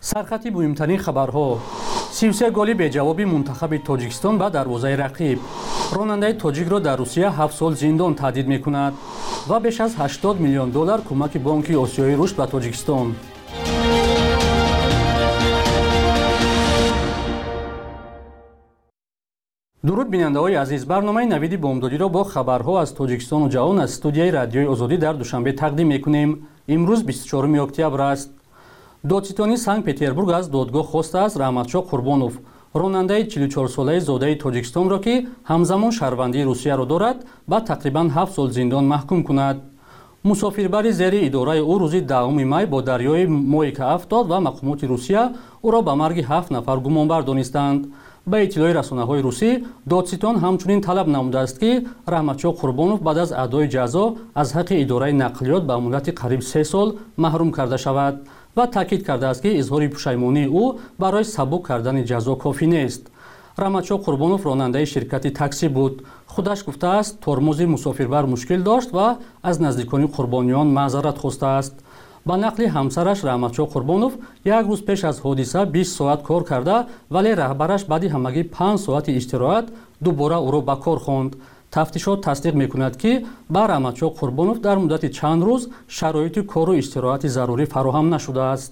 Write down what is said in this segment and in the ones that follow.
سرخطی مهمترین خبرها 33 گلی بجوابی منتخب تاجیکستان به دروازه رقیب. راننده تاجیک را در روسیه 7 سال زندان تهدید می‌کند و بیش از 80 میلیون دلار کمک بانک آسیایی رشد به تاجیکستان. درود بیننده‌های عزیز، برنامه نوید بامدادی را با خبرها از تاجیکستان و جهان از استودیوی رادیوی آزادی در دوشنبه تقدیم می‌کنیم. امروز 24 اکتبر است. دادستانی سنت پتربورگ از دادگاه خواسته است رحمتشاه قرбонов راننده 44 ساله زاده تاجیکستان را که همزمان شهروندی روسیه را دارد با تقریباً 7 سال زندان محکوم کند. مسافربری زیر اداره او روز 10 می با دریای مویکا افتاد و مقامات روسیه او را به مرگ 7 نفر گمانبر دانستند. به اطلاع رسانه‌های روسی دادستان همچنین طلب نموده است که رحمتشاه قرбонов بعد از ادای جزا از حق اداره نقلیات به مدت قریب 3 سال محروم کرده شود و تاکید کرده است که اظهار پشیمانی او برای سبک کردن جزا کافی نیست. رحمتشاه قرбонов راننده شرکت تاکسی بود. خودش گفته است ترمز مسافربر مشکل داشت و از نزدیکان قربانیان معذرت خواسته است. با نقل همسرش رحمتشاه قرбонов یک روز پیش از حادثه 20 ساعت کار کرده ولی رهبرش بعد همگی 5 ساعت استراحت دوباره او را به کار خواند. تفتیشات تصدیق می‌کند که با رحمتشاه قرбонов در مدت چند روز شرایط کار و استراحت ضروری فراهم نشده است.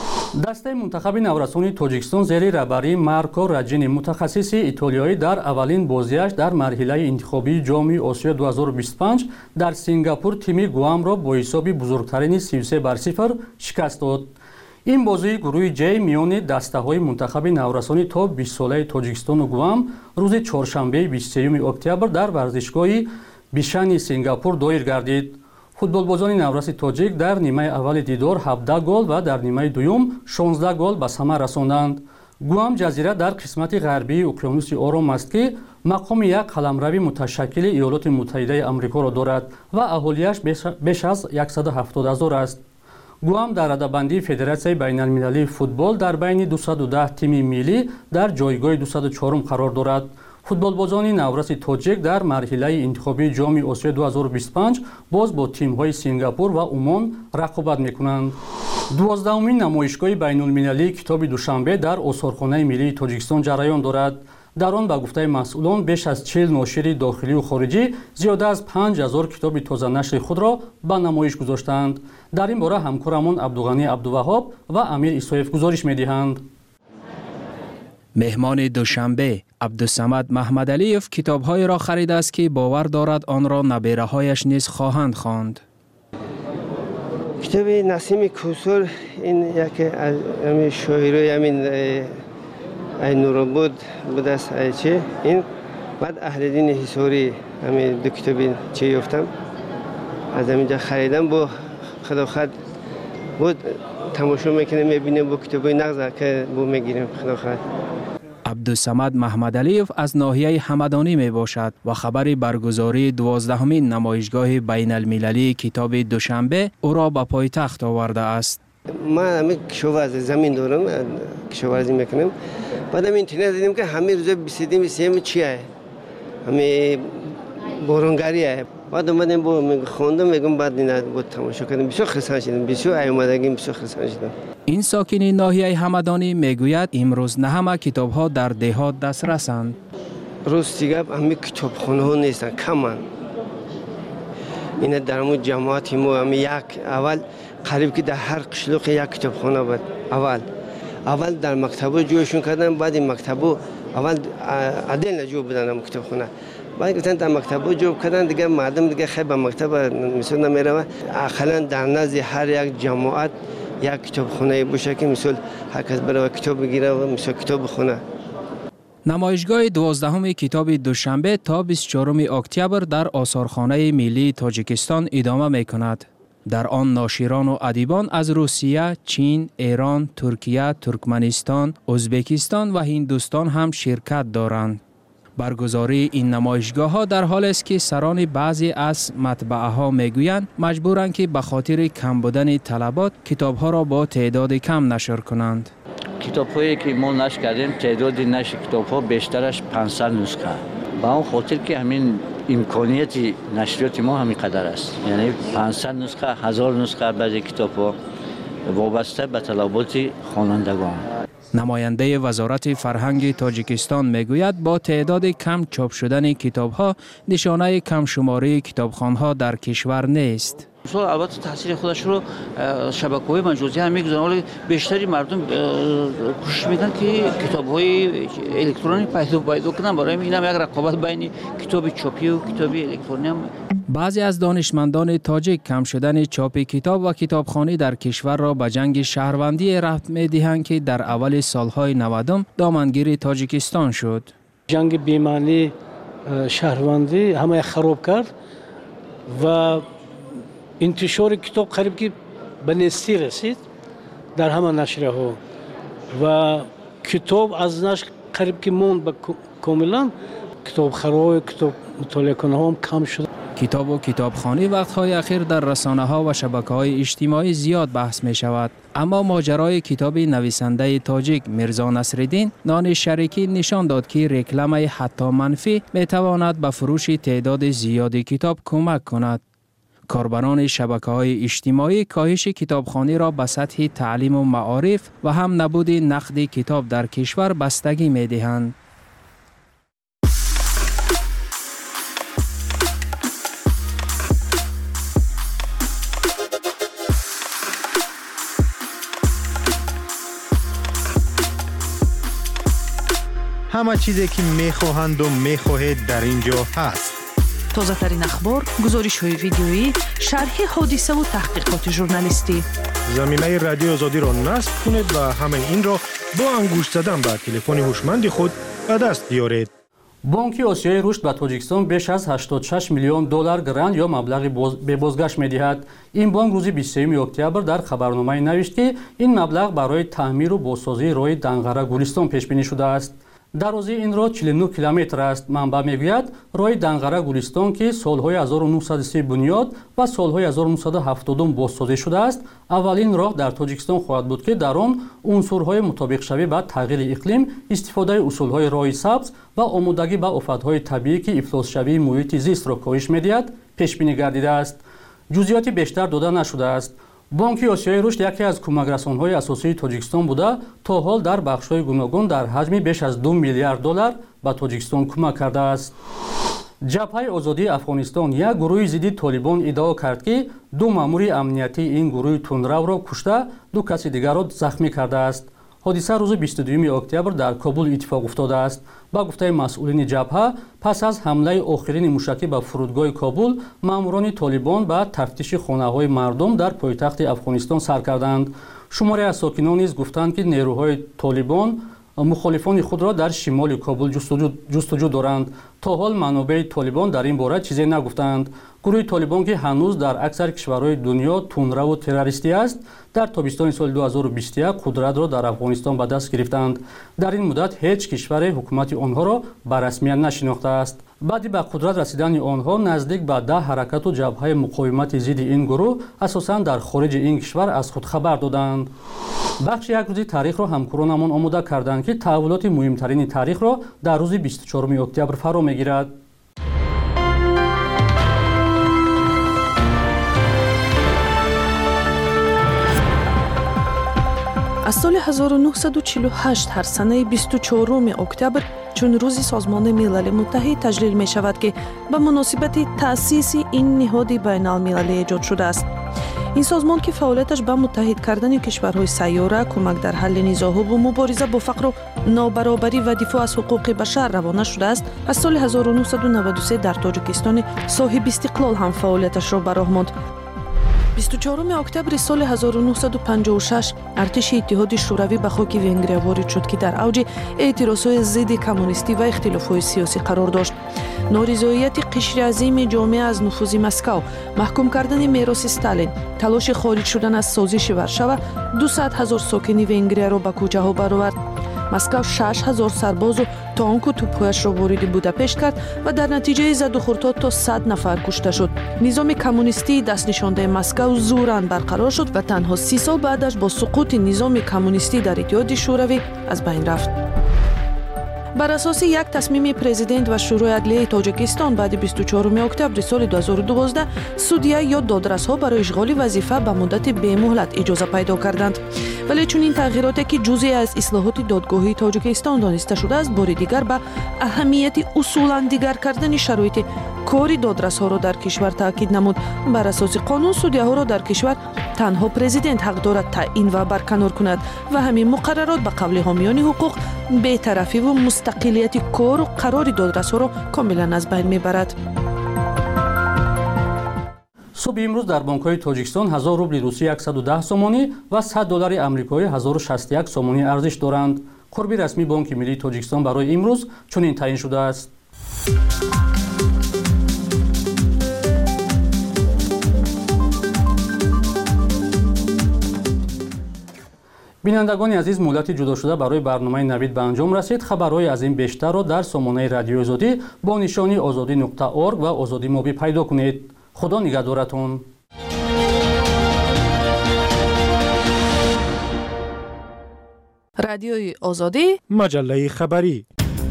دسته منتخب نورسانی تاجیکستان زیر رهبری مارکو راجینی متخصص ایتالیایی در اولین بازیش در مرحله انتخابی جام آسیا 2025 در سینگاپور تیم گوام را با حساب بزرگترین 33-0 شکست داد. این بازی گروه جی میان دسته‌های منتخب نورسانی تا 20 ساله تاجیکستان و گوام روز چهارشنبه 23 اکتبر در ورزشگاه بیشانی سینگاپور دایر گردید. فوتبالبازان نورس تاجیک در نیمه اول دیدار 17 گل و در نیمه دوم 16 گل به ثمر رساندند. گوام جزیره در قسمت غربی اقیانوس آرام است که مقام یک قلمروی متشکل ایالات متحده آمریکا را دارد و اهالیش بیش از 170,000 است. گوام در رده‌بندی فدراسیون بین‌المللی فوتبال در بین 210 تیم ملی در جایگاه 204 قرار دارد. فوتبالبازان نورس تاجیک در مرحله انتخابی جام آسیا 2025 باز با تیم‌های سینگاپور و عمان رقابت می‌کنند. 12مین نمایشگاه بین‌المللی کتاب دوشنبه در آثارخانه ملی تاجیکستان جریان دارد. در آن به گفته مسئولان بیش از 40 ناشر داخلی و خارجی زیاده از 5000 کتاب تازه نشر خود را به نمایش گذاشتند. در این باره همکارمان عبدالغنی عبدالوهاب و امیر عیسایف گزارش می‌دهند. مهمان دوشنبه عبدالصمد محمدعلیف کتاب‌های را خریده است که باور دارد آن را نبیره‌هایش نیز خواهند خواند. کتاب نسیم کوسر این یکی از همین شاعرای همین نورابود بوده است. این بعد اهل‌دین حصاری همین دو کتاب چه یافتم از همینجا خریدم با خداخد بود تماشا میکنم میبینم با کتابای نغزه که با میگیرم خداخد. عبدالصمد محمدعلیف از ناحیه همدانی می باشد و خبر برگزاری 12مین نمایشگاه بین المللی کتاب دوشنبه او را به پایتخت آورده است. من همه کشاورزی زمین دارم، کشاورزی میکنم. بعد هم اینترنت دیدم که همه روزا 22-23 چیه؟ همه بارانگریه. بعد اومدم با خواندم میگم بعد اینا بود تماشا کردم بسیار خرسند شدم، بسیار اومدگیم بسیار خرسند شدم. این ساکن ناحیه همدانی میگوید امروز نه همه کتاب‌ها در دهات دسترسند. راستی گپ همه کتابخانه‌ها نیستن، کمن. اینا در مو جماعت ما هم یک اول قریب که در هر قشلاق یک کتابخانه بود. اول در مکتبا جوشون کردن، بعد این مکتبا اول عدل نجو بدن کتابخانه. بعد گفتن در مکتبا جو کردن دیگه مردم دیگه خیلی به مکتب مثلا نمیره. اخلاً در نزد هر یک جماعت یک کتابخانه باشه که مثلا هر کس بره کتاب بگیره و مثلا کتاب بخونه. نمایشگاه 12 کتاب دوشنبه تا 24 اکتبر در آثارخانه ملی تاجیکستان ادامه می‌کند. در آن ناشران و ادیبان از روسیه، چین، ایران، ترکیه، ترکمنستان، ازبکستان و هندوستان هم شرکت دارند. برگزاری این نمایشگاه ها در حال است که سران بعضی از مطبعه ها میگویند مجبورند که به خاطر کم بودن طلبات کتاب ها را با تعداد کم نشر کنند. کتاب هایی که ما نشر کردیم تعداد نشر کتاب ها بیشترش 500 نسخه. با اون خاطر که همین امکانیت نشریات ما همین قدر است. یعنی 500 نسخه، 1000 نسخه بعضی کتاب ها وابسته به طلبات خوانندگان. نماینده وزارت فرهنگ تاجیکستان میگوید با تعداد کم چاپ شدن کتاب‌ها نشانه کم شماری کتابخانه‌ها در کشور نیست. البته تاثیر خودش رو شبکه‌های مجازی هم میگذارن، ولی بیشتری مردم کوشش میکنن که کتاب‌های الکترونیک پیدا کنن. برای این هم یک رقابت بین کتاب چاپی و کتاب الکترونیک هم. بعضی از دانشمندان تاجیک کم شدن چاپ کتاب و کتابخوانی در کشور را به جنگ شهروندی ربط می‌دهند که در اول سالهای 90 دامنگیر تاجیکستان شد. جنگ بی‌معنی شهروندی همه خراب کرد و انتشار کتاب قریب که به نیستی رسید در همه نشریه ها و کتاب از نشر قریب که موند به کاملا کتاب خرای کتاب مطالعه کنه هم کم شد. کتاب و کتابخوانی وقتهای اخیر در رسانه ها و شبکه های اجتماعی زیاد بحث می شود، اما ماجرای کتاب نویسنده تاجیک میرزا نصرالدین نان شریکی نشان داد که رکلام حتی منفی می تواند به فروش تعداد زیادی کتاب کمک کند. کاربران شبکه‌های اجتماعی کاهش کتابخوانی را به سطح تعلیم و معارف و هم نبود نقد کتاب در کشور بستگی می‌دهند. همه چیزی که می‌خواهند و می‌خواهید در اینجا هست. تازه ترین اخبار، گزارش‌های ویدیویی، شرح حادثه و تحقیقات ژورنالیستی. زمینه رادیو آزادی را نصب کنید و همه این را با انگشت زدن به تلفن هوشمند خود به دست بیارید. بانک آسیای رشد به تاجیکستان بیش از 86 میلیون دلار گرانت یا مبلغ به بازگشت می‌دهد. این بانک روز 23 اکتبر در خبرنامه نوشت که این مبلغ برای تعمیر و بازسازی راه دنغره گلستان پیش بینی شده است. дарозии ин роҳ 49 километр аст. манбаъ мегӯяд роҳи данғара гулистон ки солҳои 1930 бунёд ва солҳои 1970 бозсозӣ шудааст, аввалин роҳ дар тоҷикистон хоҳад буд ки дар он унсурҳои мутобиқшавӣ ба тағйири иқлим, истифодаи усулҳои роҳи сабз ва омодагӣ ба офатҳои табиӣ ки ифлосшавии муҳити зистро коҳиш медиҳад пешбинӣ гардидааст. ҷузъиёти бештар дода нашудааст. бонки осиёи рушд яке аз кӯмакрасонҳои асосии тоҷикистон буда то ҳол дар бахшҳои гуногун дар ҳаҷми беш аз 2 миллиард доллар ба тоҷикистон кӯмак кардааст. ҷабҳаи озодии афғонистон як гурӯҳи зидди толибон иддао кард ки ду маъмури амниятии ин гурӯҳи тунравро кушта, ду каси дигарро захмӣ кардааст. ҳодиса рӯзи 22 октябр дар Кобул иттифоқ уфтодааст. ба гуфтаи масъулини ҷабҳа, пас аз ҳамлаи охирини мушакӣ ба фурудгоҳи Кобул, маъмурони толибон ба тафтиши хонаҳои мардум дар пойтахти Афғонистон сар карданд. шуморе аз сокинон низ гуфтанд ки нерӯҳои толибон мухолифони худро дар шимоли Кобул ҷустуҷӯ доранд. то ҳол манобеи толибон дар ин бора чизе нагуфтанд. гурӯҳи толибон ки ҳанӯз дар аксари кишварҳои дунё тунраву террористӣ аст, дар тобистони соли 2021 қудратро дар Афғонистон ба даст гирифтанд. дар ин муддат ҳеҷ кишваре ҳукумати онҳоро ба расмият нашинохтааст. баъди ба қудрат расидани онҳо наздик ба 10 ҳаракату ҷабҳаи муқовимати зидди ин гурӯҳ асосан дар хориҷи ин кишвар аз худ хабар доданд. бахши як рӯзи таърихро ҳамкоронамон омода карданд ки таҳввулоти муҳимтарини таърихро дар рӯзи 24 октябр фаро мегирад. аз соли 1948 ҳар санаи 24 октябр чун рӯзи Созмони Милали Муттаҳид таҷлил мешавад ки ба муносибати таъсиси ин ниҳоди байналмилалӣ эҷод шудааст. ин созмон ки фаъолияташ ба муттаҳид кардани кишварҳои сайёра, кӯмак дар ҳалли низоъҳо, мубориза бо фақру нобаробарӣ ва дифоъ аз ҳуқуқи башар равона шудааст, аз соли 1993 дар Тоҷикистони соҳибистиқлол ҳам фаъолияташро ба роҳ монд. 24 октябри соли 1956 артиши иттиҳоди шӯравӣ ба хоки Венгрия ворид шуд, ки дар авҷи эътирозҳои зидди коммунистӣ ва ихтилофҳои сиёсӣ қарор дошт. норизоияти қишри азими ҷомеа аз нуфузи Москав, маҳкум кардани мероси Сталин, талоши хориҷ шудан аз созиши Варшава 200 000 сокини Венгрияро ба кӯчаҳо баровард. Москав 6 000 сарбозу танку тӯбҳояшро вориди Будапешт кард ва дар натиҷаи задухурдҳо то 100 нафар кушта шуд. низоми коммунистии дастнишондаи Москав зӯран барқарор шуд ва танҳо 30 сол баъдаш бо суқути низоми коммунистӣ дар Иттиҳоди шӯравӣ аз байн рафт. بر اساس یک تصمیم پرزیدنت و شورای عدلیه تاجیکستان بعد 24 اکتبر سال 2012 سودیا یا دادرس‌ها برای اشغال وظیفه به مدت بی‌مهلت اجازه پیدا کردند. ولی چون این تغییراتی که جزئی از اصلاحات دادگاهی تاجیکستان دانسته شده است، بار دیگر به اهمیت اصولاً دیگر کردن شرایط کاری دادرس‌ها را در کشور تاکید نمود. بر اساس قانون سودیاها را در کشور تنها پرزیدنت حق دارد تعیین و برکنار کند و همین مقررات به قول حامیان حقوق بی‌طرفی و مستقلیت کار و قرار دادرس‌ها را کاملا از بین میبرد. صبح امروز در بانک‌های تاجیکستان 1000 روبل روسی 110 سومانی و 100 دلار آمریکایی 1061 سومانی ارزش دارند. قربی رسمی بانک ملی تاجیکستان برای امروز چنین تعیین شده است. بینندگان عزیز، مهلت جدا شده برای برنامه نوید به انجام رسید. خبرهای از این بیشتر را در سامانه رادیو آزادی با نشانی azadi.org و آزادی موبی پیدا کنید. خدا نگهدارتون. رادیوی آزادی، مجله خبری.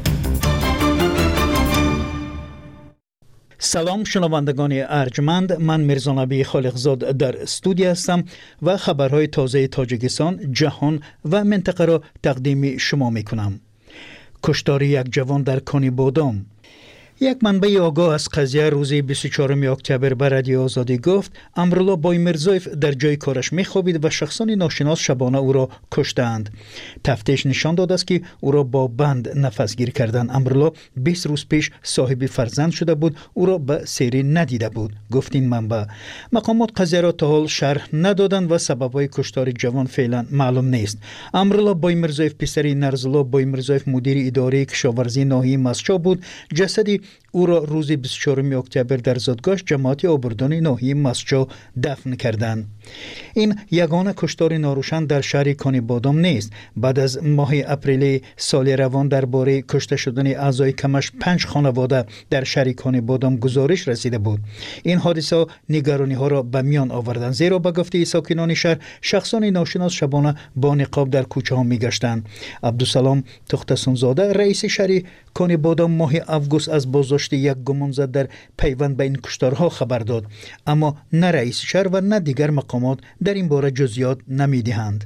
سلام شنوندگان ارجمند، من میرزا نبی خالقزاد در استودیو هستم و خبرهای تازه تاجیکستان، جهان و منطقه را تقدیم شما میکنم. کشتار یک جوان در کانی بادام. یک منبع آگاه از قضیه روز 24 اکتبر به رادیو آزادی گفت امرالله بایمیرزویف در جای کارش میخوابید و شخصان ناشناس شبانه او را کشتند. تفتیش نشان داد است که او را با بند نفسگیر کردند. امرالله 20 روز پیش صاحب فرزند شده بود، او را به سری ندیده بود، گفت این منبع. مقامات قضیه را تا حال شرح ندادند و سببهای کشتار جوان فعلا معلوم نیست. امرالله بایمیرزویف پسر نرزالله بایمیرزویف مدیر اداره کشاورزی ناحیه مسچا بود. جسدی او را روز 24 اکتبر در زادگاه جماعت آبردان ناحیه مسچا دفن کردند. این یگانه کشتار ناروشن در شهر کانی بادام نیست. بعد از ماه اپریل سال روان درباره کشته شدن اعضای کمش 5 خانواده در شهر کانی بادام گزارش رسیده بود. این حادثه نگرانی ها را به میان آوردند، زیرا به گفته ساکنان شهر شخصان ناشناس شبانه با نقاب در کوچه ها میگشتند. عبدالسلام تختسونزاده رئیس شهر کانی بادام ماه اوگوست از بازداشت یک گمانزد در پیوند به این کشتارها خبر داد، اما نه رئیس شهر و نه دیگر مقامات در این باره جزئیات نمیدهند.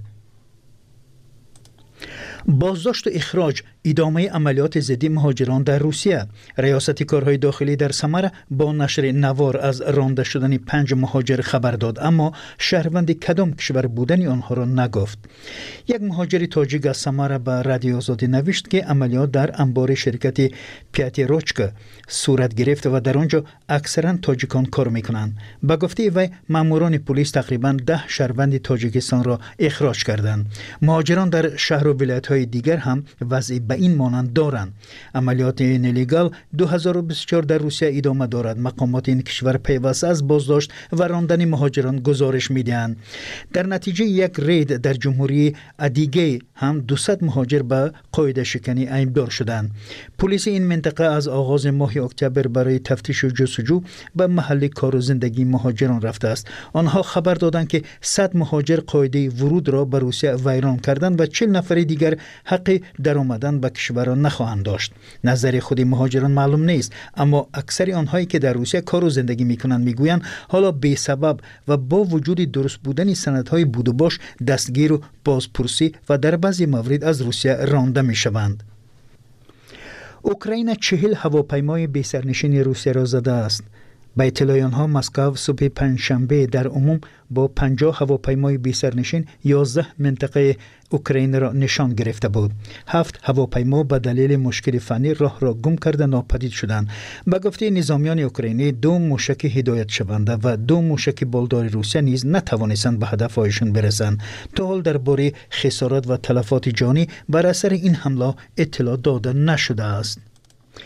بازداشت و اخراج ادامه عملیات ضد مهاجران در روسیه. ریاست کارهای داخلی در سمر با نشر نوار از رانده شدن 5 مهاجر خبر داد، اما شهروند کدام کشور بودن آنها را نگفت. یک مهاجر تاجیک از سمر به رادیو آزادی نوشت که عملیات در انبار شرکت پیاتیروچکا صورت گرفت و در آنجا اکثرا تاجیکان کار میکنند. به گفته وی ماموران پلیس تقریبا 10 شهروند تاجیکستان را اخراج کردند. مهاجران در شهر و ولایت‌های دیگر هم وضعی به این مانند دارند. عملیات نلیگال 2024 در روسیه ادامه دارد. مقامات این کشور پیوسته از بازداشت و راندن مهاجران گزارش میدهند. در نتیجه یک رید در جمهوری ادیگه هم 200 مهاجر به قاعده شکنی ایمدار شدند. پلیس این منطقه از آغاز ماه اکتبر برای تفتیش و جستجو به محل کار و زندگی مهاجران رفته است. آنها خبر دادند که 100 مهاجر قاعده ورود را به روسیه ویران کردند و 40 نفر دیگر حق درآمدن به کشور نخواهند داشت. نظر خود مهاجران معلوم نیست، اما اکثر آنهایی که در روسیه کار و زندگی میکنند میگویند حالا بی سبب و با وجود درست بودن سندهای بود و باش دستگیر و بازپرسی و در بعضی موارد از روسیه رانده میشوند. اوکراین 40 هواپیمای بی سرنشین روسیه را زده است. به اطلاع آنها مسکو صبح پنجشنبه در عموم با 50 هواپیمای بی سرنشین 11 منطقه اوکراین را نشان گرفته بود. 7 هواپیما به دلیل مشکل فنی راه را گم کرده ناپدید شدند. به گفته نظامیان اوکراینی 2 موشک هدایت شونده و 2 موشک بالدار روسیه نیز نتوانستند به هدفهایشان برسند. تا حال درباره خسارات و تلفات جانی بر اثر این حمله اطلاع داده نشده است.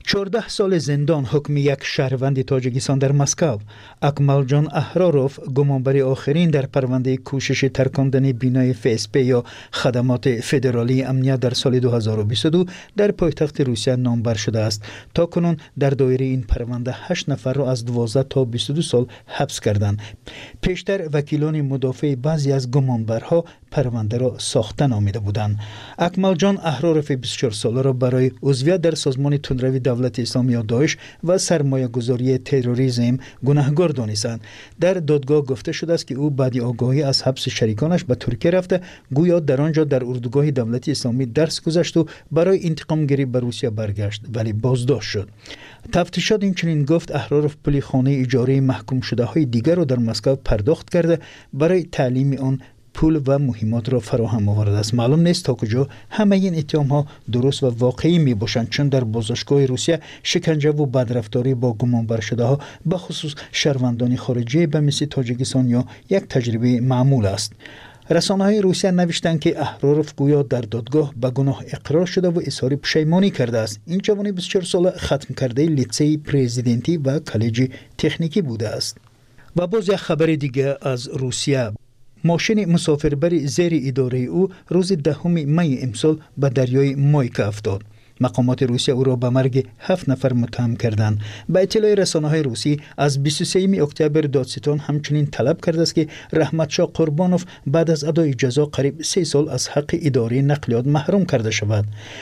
14 سال زندان حکم یک شهروند تاجیکستان در مسکو. اکمالجان احراروف گمانبر آخرین در پرونده کوشش ترکاندن بینای FSP یا خدمات فدرالی امنیت در سال 2022 در پایتخت روسیه نامبر شده است. تا کنون در دایره این پرونده 8 نفر را از 12 تا 22 سال حبس کردند. پیشتر وکیلان مدافع بعضی از گمانبرها پرونده را ساخته نامیده بودند. اکمالجان احراروف 24 ساله را برای عضویت در سازمان تندروی دولت اسلامی یا داعش و سرمایه گذاری تروریسم گناهکار دانستند. در دادگاه گفته شده است که او بعد آگاهی از حبس شریکانش به ترکیه رفته، گویا در آنجا در اردوگاه دولت اسلامی درس گذشت و برای انتقام گیری به روسیه برگشت ولی بازداشت شد. تفتیشات اینچنین گفت احراروف پول خانه اجاره محکوم شده های دیگر را در مسکو پرداخت کرده برای تعلیم آن پول و مهمات را فراهم آورده است. معلوم نیست تا کجا همه این اتهام ها درست و واقعی می باشند، چون در بازداشتگاه روسیه شکنجه و بدرفتاری با گمانبر شده ها به خصوص شهروندان خارجی به مثل تاجیکستان یا یک تجربه معمول است. رسانه‌های روسیه نوشتند که احراروف گویا در دادگاه به گناه اقرار شده و اظهار پشیمانی کرده است. این جوان 24 ساله ختم کرده لیسه پرزیدنتی و کالج تکنیکی بوده است. و باز یک خبر دیگه از روسیه. ماشین مسافربر زیر اداره او روز 10 می امسال به دریای مایکا افتاد. مقامات روسیه او را به مرگ 7 نفر متهم کردند. به اطلاع رسانه‌های روسی از 23 اکتبر دادستان همچنین طلب کرده است که رحمتشاه قربانوف بعد از ادای جزا قریب 3 سال از حق اداره نقلیات محروم کرده شود.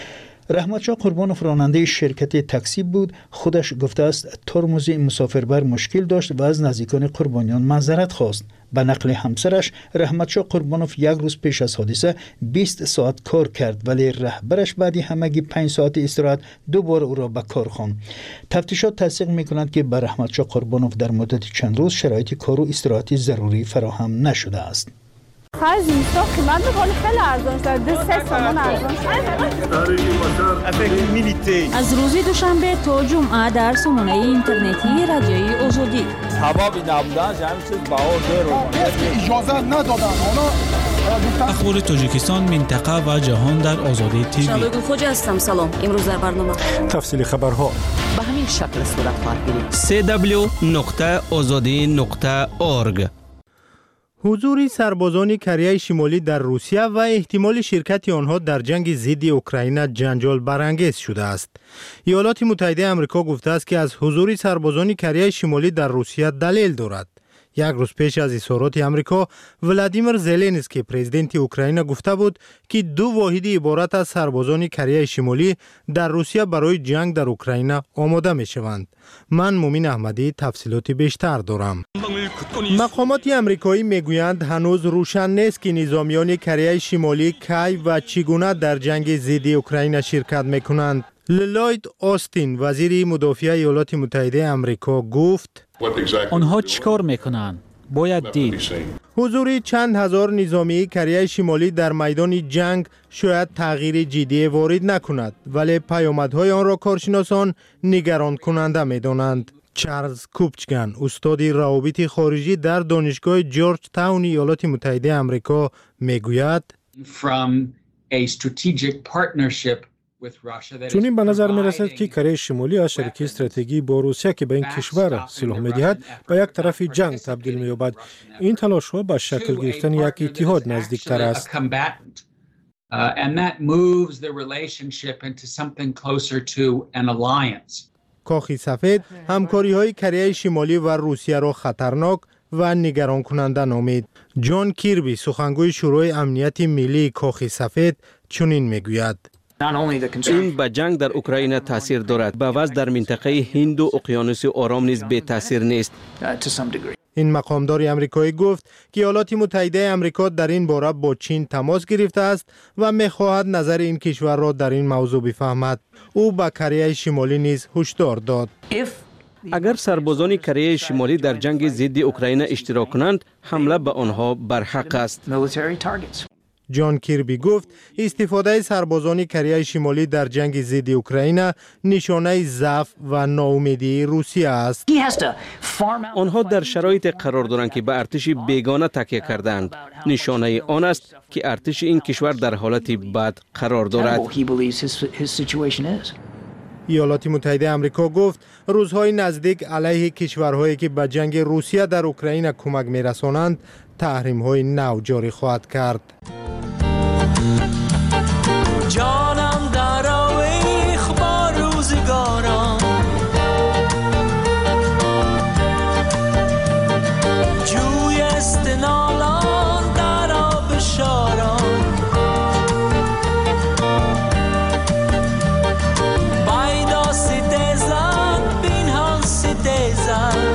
رحمتشاه قربانوف راننده شرکت تاکسی بود. خودش گفته است ترمز مسافربر مشکل داشت و از نزدیکان قربانیان معذرت خواست. به نقل همسرش رحمتشاه قربانوف یک روز پیش از حادثه 20 ساعت کار کرد ولی رهبرش بعد همگی 5 ساعت استراحت دوباره او را به کار خواند. تفتیشات تصدیق می‌کنند که به رحمتشاه قربانوف در مدت چند روز شرایط کار و استراحتی ضروری فراهم نشده است. خرج اینستا قیمت بکنه خیلی ارزان شده، 2-3 تومان ارزان شده. از روز دوشنبه تا جمعه در سامانه اینترنتی رادیوی آزادی. هوا نبودن همین چیز بهار دیر اجازه ندادن. اخبار تاجیکستان، منطقه و جهان در آزادی تیوی. شبگون خوجا هستم. سلام. امروز در برنامه تفصیل خبرها به همین شکل صورت خواهد گرفت. www.azadi.org. حضور سربازان کره شمالی در روسیه و احتمال شرکت آنها در جنگ ضد اوکراین جنجال برانگیز شده است. ایالات متحده آمریکا گفته است که از حضور سربازان کره شمالی در روسیه دلیل دارد. یک روز پیش از اظهارات آمریکا، ولادیمیر زلنسکی پرزیدنت اوکراین گفته بود که 2 واحد عبارت از سربازان کره شمالی در روسیه برای جنگ در اوکراین آماده می شوند. من مومین احمدی تفصیلات بیشتر دارم. مقامات آمریکایی میگویند هنوز روشن نیست که نظامیان کره شمالی کی و چگونه در جنگ ضد اوکراین شرکت میکنند. للوید آستین وزیر مدافع ایالات متحده آمریکا گفت آنها چیکار میکنند؟ باید دید. حضور چند هزار نظامی کره شمالی در میدان جنگ شاید تغییر جدی وارد نکند، ولی پیامدهای آن را کارشناسان نگران کننده میدانند. چارلز کوپچگن استاد روابط خارجی در دانشگاه جورج تاون ایالات متحده آمریکا میگوید چون این به نظر می رسد که کره شمالی از شریکی استراتژی با روسیه که به این کشور سلاح می دهد به یک طرف جنگ تبدیل می یابد. این تلاش ها به شکل گرفتن یک اتحاد نزدیک تر است. کاخ سفید همکاری های کره شمالی و روسیه را خطرناک و نگران کننده نامید. جان کیربی سخنگوی شورای امنیت ملی کاخ سفید چنین میگوید: این به جنگ در اوکراین تاثیر دارد، به وضع در منطقه هند و اقیانوس آرام نیز بی تاثیر نیست. این مقامدار آمریکایی گفت که ایالات متحده آمریکا در این باره با چین تماس گرفته است و می‌خواهد نظر این کشور را در این موضوع بفهمد. او به کره شمالی نیز هشدار داد: اگر سربازان کره شمالی در جنگ ضد اوکراین اشتراک کنند، حمله به آنها برحق است. جان کیربی گفت استفاده سربازان کره شمالی در جنگ ضد اوکراین نشانه ضعف و ناامیدی روسیه است. آنها در شرایط قرار دارند که به ارتش بیگانه تکیه کردند. نشانه آن است که ارتش این کشور در حالت بد قرار دارد. ایالات متحده آمریکا گفت روزهای نزدیک علیه کشورهایی که به جنگ روسیه در اوکراین کمک می‌رسانند تحریم‌های نو جاری خواهد کرد. جانم در آویخ با روزگاران، جوی استنالان در آب شاران، بایدا ستیزن بینهان ستیزن،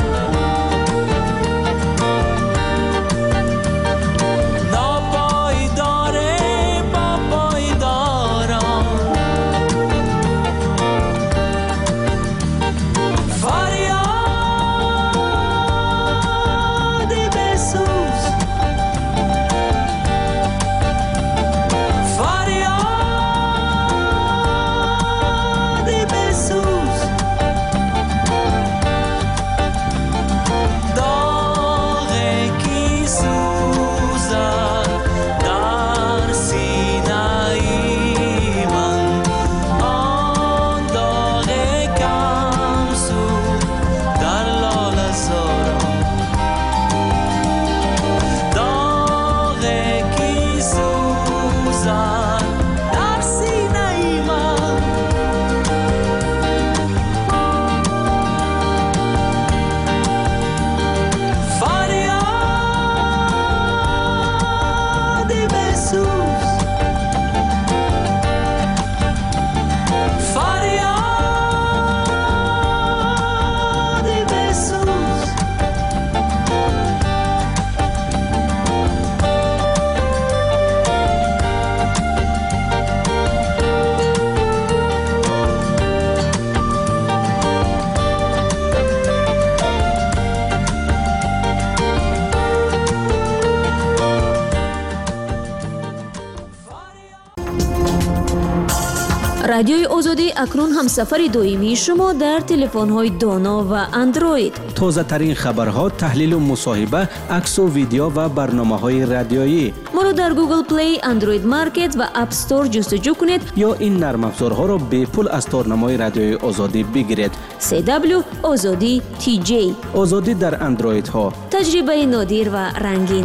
رادیوی آزادی اکنون هم سفر دائمی شما در تلفن‌های دانا و اندروید. تازه ترین خبرها، تحلیل و مصاحبه، عکس و ویدیو و برنامه‌های رادیویی. ما رو در گوگل پلی، اندروید مارکت و اپ استور جستجو کنید یا این نرم افزارها را به پول از تارنمای رادیوی آزادی بگیرید. CW آزادی TJ. آزادی در اندروید ها. تجربه نادر و رنگین.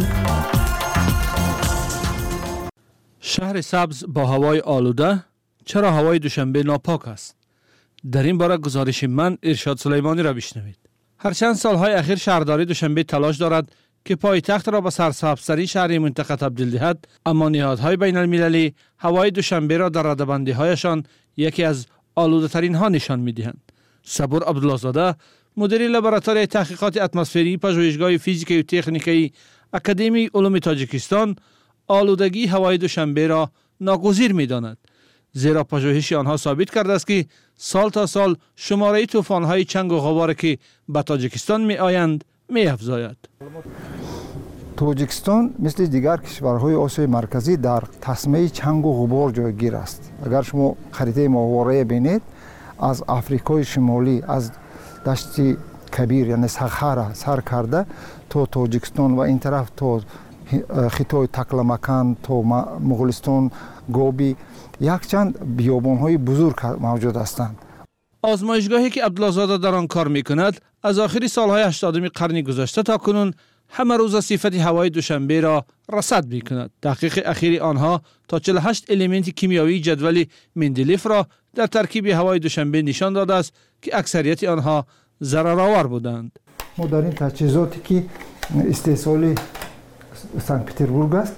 شهر سبز با هوای آلوده، چرا هوای دوشنبه ناپاک است؟ در این باره گزارش من ارشاد سلیمانی را بشنوید. هرچند سالهای اخیر شهرداری دوشنبه تلاش دارد که پایتخت را به سرسبزترین شهر منطقه تبدیل دهد، اما نهادهای بین المللی هوای دوشنبه را در ردبندی‌هایشان یکی از آلوده ترین ها نشان می‌دهند. صبور عبدالله زاده، مدیر لابراتوری تحقیقات اتمسفری پژوهشگاه فیزیکی و تکنیکی اکادمی علوم تاجیکستان، آلودگی هوای دوشنبه را ناگزیر می‌داند، زیرا پژوهش آنها ثابت کرده است که سال تا سال شماره طوفان‌های چنگ و غبار که به تاجیکستان می‌آیند می‌افزاید. توجیکستان مثل دیگر کشورهای آسیای مرکزی در تسمه چنگ و غبار جایگیر است. اگر شما خریطه ماهواره بینید، از آفریقای شمالی از دشت کبیر یعنی صخره سر کرده تا توجیکستان و این طرف تا خطای تکلمکان تا مغولستان، گوبی، یک چند بیابان‌های بزرگ موجود هستند. آزمایشگاهی که عبدالله زاده در آن کار می‌کند از آخر سال‌های 80 قرن گذشته تا کنون همه روز صفت هوای دوشنبه را رصد می‌کند. تحقیق اخیر آنها تا 48 الیمنت کیمیایی جدول مندلیف را در ترکیب هوای دوشنبه نشان داده است که اکثریت آنها ضررآور بودند. ما در این تجهیزاتی که استحصال سنت پترزبورگ است،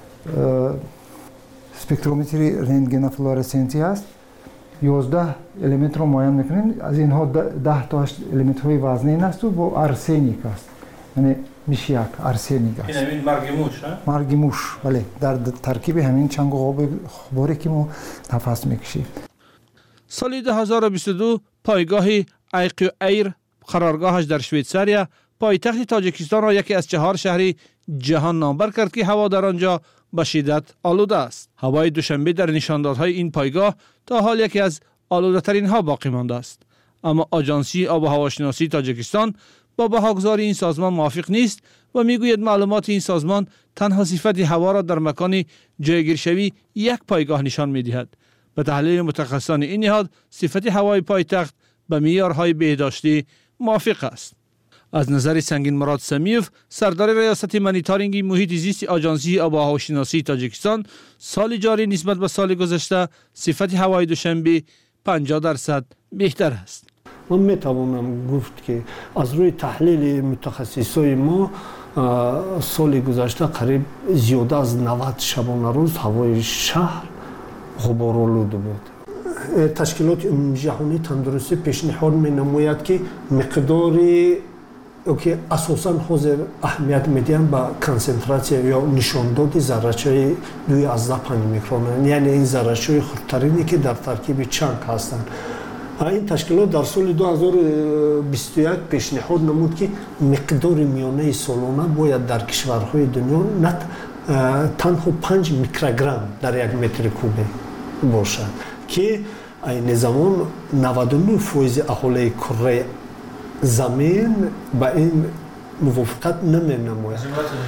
سپکترومتری رنتگن فلورسنسی است، 11 الیمنت را معاین می‌کنیم. از اینها 10 تا 8 الیمنت های وزنین است و با ارسنیک است، یعنی میشه یک ارسنیک است. این مرگ موش ها؟ مرگ موش، بله، در ترکیب همین چنگ و غباری که ما نفس میکشیم. سال 2022 پایگاه ایقیو ایر قرارگاهش در شویتزاریا پایتخت تاجیکستان را یکی از 4 شهر جهان نامبر کرد که هوا در آنجا به شدت آلوده است. هوای دوشنبه در نشاندادهای این پایگاه تا حال یکی از آلوده ترین ها باقی مانده است، اما آژانسی آب و هواشناسی تاجیکستان با بهاگذاری این سازمان موافق نیست و میگوید معلومات این سازمان تنها صفت هوا را در مکان جایگیرشوی یک پایگاه نشان میدهد. و تحلیل متخصصان این نهاد صفت هوای پایتخت به معیارهای بهداشتی موافق است. از نظر سنگین مراد سمیوف، سردار ریاست مانیتورینگ محیط زیست آژانسی آب و هواشناسی تاجیکستان، سال جاری نسبت به سال گذشته صفت هوای دوشنبه 50% بهتر است. من میتوانم گفت که از روی تحلیل متخصصای ما سال گذشته قریب زیاده از 90 شبانه روز هوای شهر غبارآلود بود. تشکیلات جهانی تندرستی پیشنهاد می‌نماید که مقداری که اساساً حاضر اهمیت میدن با کنسنتراسیا یا نشانداد ذره‌های 2.5 میکرون، یعنی این ذره‌های خطرینی که در ترکیب چنگ هستند. این تشکیلات در سال 2021 پیشنهاد نمود که مقدار میانه سالانه باید در کشورهای دنیا تنها 5 میکروگرم در یک متر کوبی باشد که این زمان 99% اهالی کره زمین با این موافقت نمی‌نماید.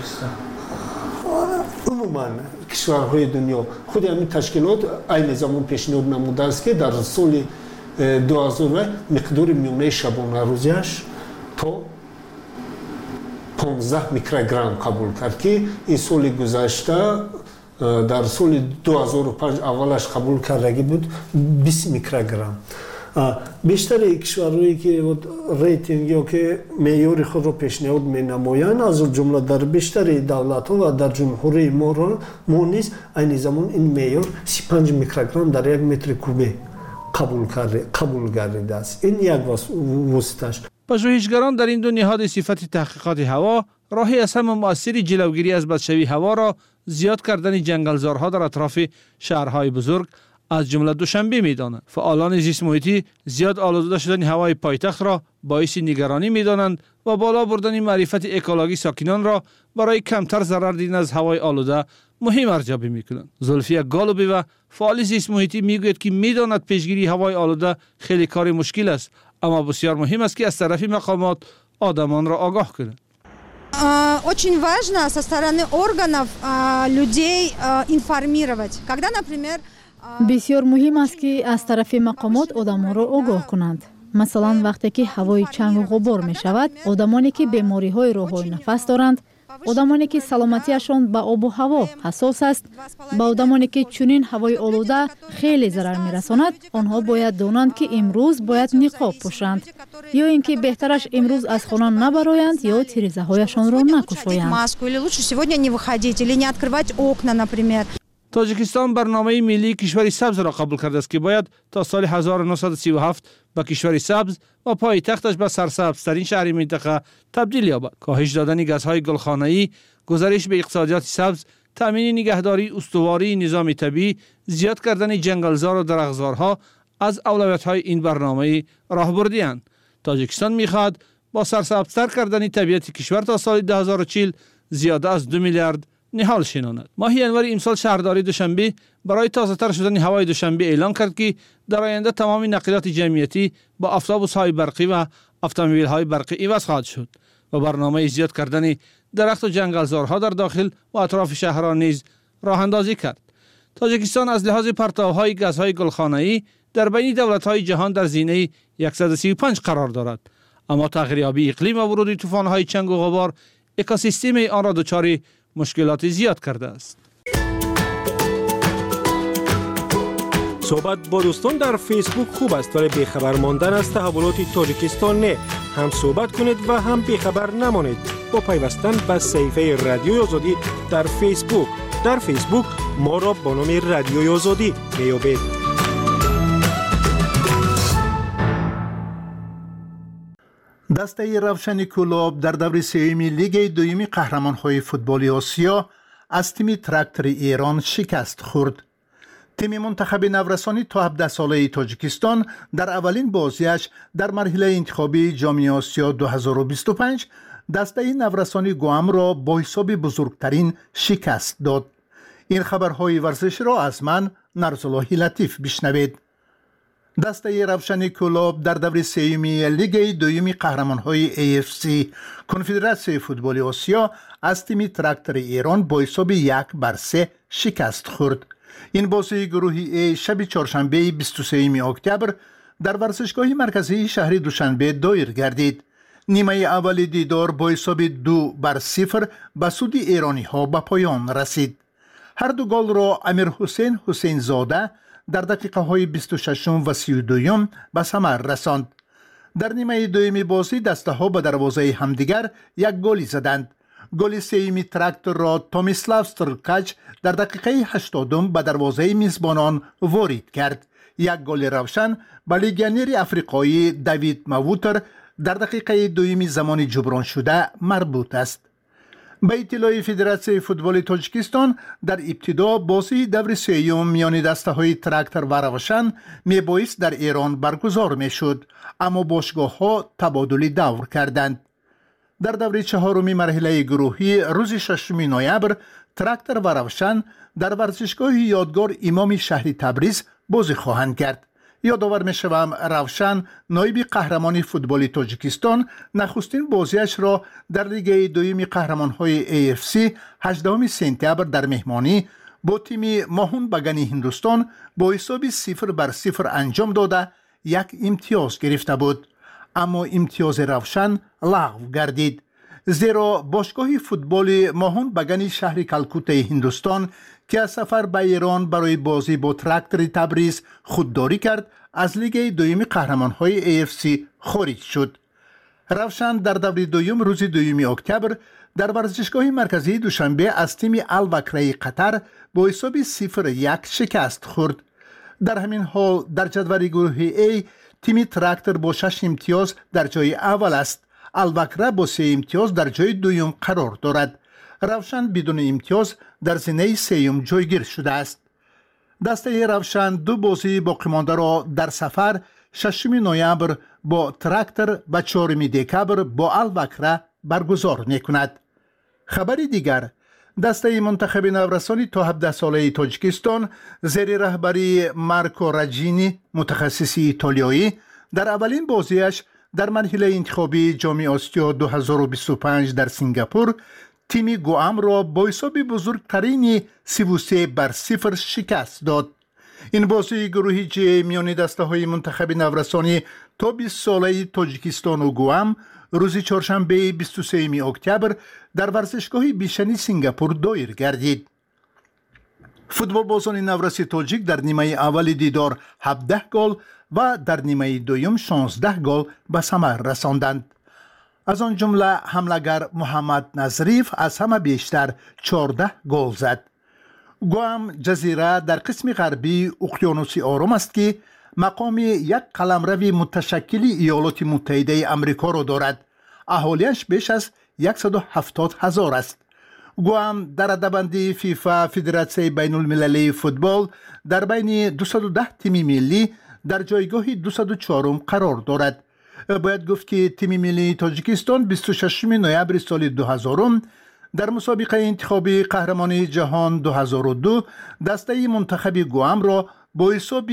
عموما کشورهای دنیا خود همین تشکیلات این زمان پیشنهاد نموده است که در سال 2000 مقدار میانه شبانه روزیش تا 15 میکروگرم قبول کرد که این سال گذشته در سال 2005 اولش قبول کردگی بود 20 میکروگرم. بیشتر کشورهایی که ریتینگ یا که معیار خود را پیشنهاد می‌نمایند از جمله در بیشتر دولت‌ها و در جمهوری ما نیز این زمان این معیار 35 میکروگرم در یک متر کوبی قبول گردیده است. این یک واسطه‌اش. پژوهشگران در این دو نهاد صفت تحقیقات هوا راهی از همه مؤثری جلوگیری از بدشوی هوا را زیاد کردن جنگلزارها در اطراف شهرهای بزرگ از جمله دوشنبه می‌دانند. فعالان زیست محیطی زیاد آلوده شدن هوای پایتخت را باعث نگرانی می‌دانند و بالا بردن معرفت اکولوژی ساکنان را برای کمتر ضرر دیدن از هوای آلوده مهم ارزیابی می‌کنند. زلفیه گالوبیوا فعال زیست محیطی میگوید که می‌داند پیشگیری هوای آلوده خیلی کار مشکل است، اما بسیار مهم است که از طرف مقامات آدمان را آگاه کنند. Очень важно со стороны органов людей информировать. Когда, например, بسیار مهم است که از طرف مقامات آدمان را آگاه کنند. مثلا وقتی که هوای چنگ و غبار می شود، آدمانی که بیماری های راه‌های نفس دارند، آدمانی که سلامتیشان به آب و هوا حساس است، با آدمانی که چنین هوای آلوده خیلی ضرر می رساند، آنها باید دانند که امروز باید نقاب پوشند یا اینکه بهترش امروز از خانه نبرایند یا تیریزه هایشان را نکشایند. تاجیکستان برنامه ملی کشور سبز را قبول کرده است که باید تا سال 1937 به کشور سبز و پایتختش به سرسبزترین شهر منطقه تبدیل یابد. کاهش دادن گازهای گلخانه‌ای، گذارش به اقتصادیات سبز، تامین نگهداری استواری نظام طبیعی، زیاد کردن جنگلزار و درختزارها از اولویت‌های این برنامه راهبردی‌اند. تاجیکستان می‌خواهد با سرسبزتر کردن طبیعت کشور تا سال 2040 زیاده از 2 میلیارد نهال شناند. ماه ینور امسال شهرداری دوشنبه برای تازه‌تر شدن هوای دوشنبه اعلام کرد که در آینده تمام نقلیات جمعیتی با اتوبوس‌های برقی و اتومبیل‌های برقی عوض خواهد شد و برنامه زیاد کردن درخت و جنگلزارها در داخل و اطراف شهرها نیز راه اندازی کرد. تاجیکستان از لحاظ پرتوهای گازهای گلخانه‌ای در بین دولت‌های جهان در زینه 135 قرار دارد، اما تغییریابی اقلیم و ورود طوفان‌های چنگ و غبار اکوسیستم آن را دچار مشکلات زیاد کرده است. صحبت با دوستان در فیسبوک خوب است، ولی بیخبر ماندن از تحولات تاجیکستان نه. هم صحبت کنید و هم بیخبر نمانید با پیوستن به صفحه رادیوی آزادی در فیسبوک. در فیسبوک ما را با نام رادیوی آزادی بیابید. دسته روشن کلاب در دور سوم لیگ دوم قهرمان‌های فوتبال آسیا از تیم تراکتور ایران شکست خورد. تیم منتخب نورسانی تا 17 ساله تاجیکستان در اولین بازیش در مرحله انتخابی جام آسیا 2025 دسته نورسانی گوام را با حساب بزرگترین شکست داد. این خبرهای ورزش را از من نرزالله لطیف بشنوید. دسته روشن کلاب در دور سوم لیگ دوم قهرمان‌های AFC کنفدراسیون فوتبال آسیا از تیم تراکتور ایران با حساب 1-3 شکست خورد. این بازی گروهی A شب چهارشنبه 23 اکتبر در ورزشگاه مرکزی شهر دوشنبه دایر گردید. نیمه اول دیدار با حساب 2-0 به سود ایرانی ها به پایان رسید. هر دو گل را امیر حسین زاده در دقیقه های 26 و 32 به ثمر رساند. در نیمه دوم بازی دسته ها به دروازه همدیگر یک گلی زدند. گل سوم تراکتور را تومیسلاو سترکاچ در دقیقه 80 به دروازه میزبانان وارد کرد. یک گل روشن به لگیونر افریقایی دیوید ماووتر در دقیقه دوم زمان جبران شده مربوط است. به اطلاع فدراسیون فوتبال تاجیکستان در ابتدا بازی دور سوم میان دسته های تراکتور و روشن میبایست در ایران برگزار میشد، اما باشگاه ها تبادل دور کردند. در دور چهارم مرحله گروهی روز 6 نوامبر تراکتور و روشن در ورزشگاه یادگار امام شهر تبریز بازی خواهند کرد. یادآور میشوم روشن نایب قهرمان فوتبال تاجیکستان نخستین بازیش را در لیگ دوم قهرمان‌های AFC 18 سپتامبر در مهمانی با تیم ماهون بگانی هندوستان با حساب 0-0 انجام داده یک امتیاز گرفته بود، اما امتیاز روشن لغو گردید، زیرا باشگاه فوتبال ماهون بگانی شهر کلکوت هندوستان که از سفر به ایران برای بازی با تراکتور تبریز خودداری کرد از لیگ دوم قهرمان‌های AFC خارج شد. روشن در دور دوم روز 2 اکتبر در ورزشگاه مرکزی دوشنبه از تیم الوکره قطر با حساب 0-1 شکست خورد. در همین حال در جدول گروه A تیم تراکتور با 6 امتیاز در جای اول است. الوکره با 3 امتیاز در جای دوم قرار دارد. روشن بدون امتیاز در زینه سوم جایگیر شده است. دسته روشن دو بازی باقی مانده را در سفر 6 نوامبر با تراکتور و 4 دکبر با الوکره برگزار می‌کند. خبر دیگر، دسته منتخب نورسانی تا 17 ساله تاجیکستان زیر رهبری مارکو راجینی متخصص ایتالیایی در اولین بازیش در مرحله انتخابی جام آسیا 2025 در سنگاپور تیم گوام را با حساب بزرگترین 33-0 شکست داد. این بازی گروهی جی میان دسته های منتخب نورسانی تا 20 ساله تاجیکستان و گوام روز چهارشنبه 23 اکتبر در ورزشگاه بیشنی سنگاپور دایر گردید. فوتبال بازان نورسی تاجیک در نیمه اول دیدار 17 گل و در نیمه دوم 16 گل به ثمر رساندند. از آن جمله حمله‌گر محمد نظریف از همه بیشتر 14 گل زد. گوام جزیره در قسم غربی اقیانوس آرام است که مقام یک قلمرو متشکل ایالات متحده آمریکا را دارد. اهالیش بیش از 170,000 است. گوام در رده‌بندی فیفا فدراسیون بین المللی فوتبال در بین 210 تیم ملی در جایگاه 204 قرار دارد. باید گفت که تیم ملی تاجیکستان 26 نوامبر سال 2000 در مسابقه انتخابی قهرمانی جهان 2002 دسته منتخب گوام را با حساب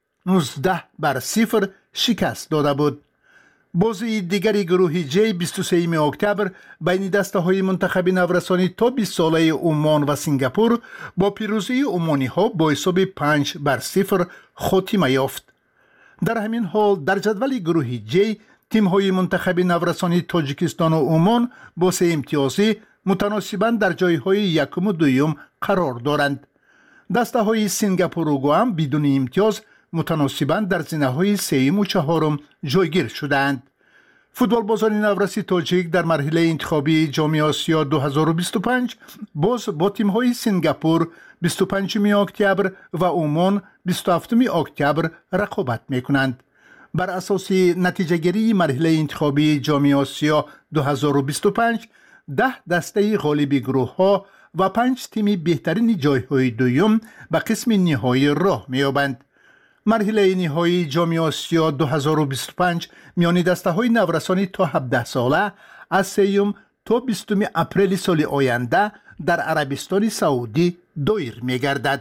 19-0 شکست داده بود. بازی دیگری گروه جی 23 اکتبر بین دسته های منتخب نورسانی تا 20 ساله عمان و سنگاپور با پیروزی عمانی ها با حساب 5-0 خاتمه یافت. در همین حال در جدول گروه جی تیم های منتخب نورسانی تاجیکستان و عمان با 3 امتیازی متناسباً در جای های یکم و دوم قرار دارند. دسته های سنگاپور و گوام بدون امتیاز متناسباً در زینه های سوم و چهارم جایگیر شدند. فوتبال بازان نورسی تاجیک در مرحله انتخابی جام آسیا 2025 باز با تیم های سنگاپور 25 اکتبر و عمان 27 اکتبر رقابت میکنند. بر اساس نتیجه گیری مرحله انتخابی جام آسیا 2025 ده دسته غالب گروه ها و 5 تیم بهترین جایهای دوم به قسم نهایی راه می‌یابند. مرحله نهایی جام آسیا 2025 میان دسته های نورسانی تا 17 ساله از 3 تا 20 اپریل سال آینده در عربستان سعودی دایر می‌گردد.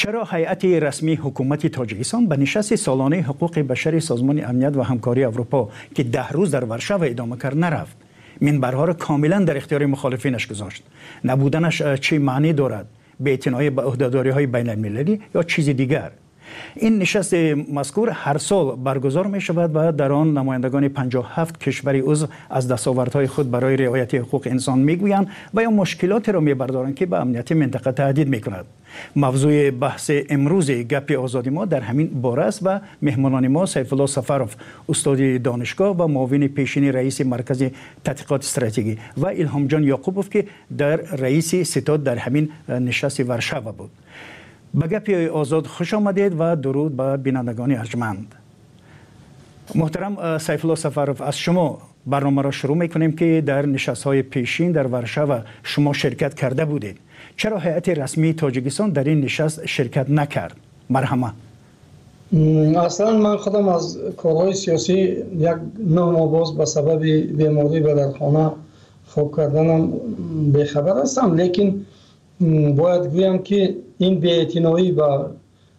چرا هیئت رسمی حکومت تاجیکستان به نشست سالانه حقوق بشر سازمان امنیت و همکاری اروپا که 10 روز در ورشو ادامه کرد نرفت؟ منبرها را کاملا در اختیار مخالفینش گذاشت. نبودنش چه معنی دارد؟ بی‌اعتنایی به عهده‌داری‌های بین‌المللی یا چیز دیگر؟ این نشست مذکور هر سال برگزار می شود و در آن نمایندگان 57 کشور عضو از دستاوردهای خود برای رعایت حقوق انسان می گویند و یا مشکلاتی را می بردارند که به امنیت منطقه تهدید می کند. موضوع بحث امروز گپ آزادی ما در همین باره است و مهمانان ما سیف الله سفروف استاد دانشگاه و معاون پیشین رئیس مرکز تحقیقات استراتژی و الهام جان یعقوبوف که در رئیس ستاد در همین نشست ورشو بود. به گپ آزاد خوش آمدید و درود به بینندگان ارجمند. محترم سیف الله سفروف، از شما برنامه را شروع میکنیم که در نشست‌های پیشین در ورشو شما شرکت کرده بودید. چرا هیئت رسمی تاجیکستان در این نشست شرکت نکرد؟ مرحمه. اصلا من خودم از کارهای سیاسی یک 9 ماه باز به سبب بیماری و در خانه خواب کردنم بیخبر هستم، لیکن باید گویم که این بی‌اعتنایی و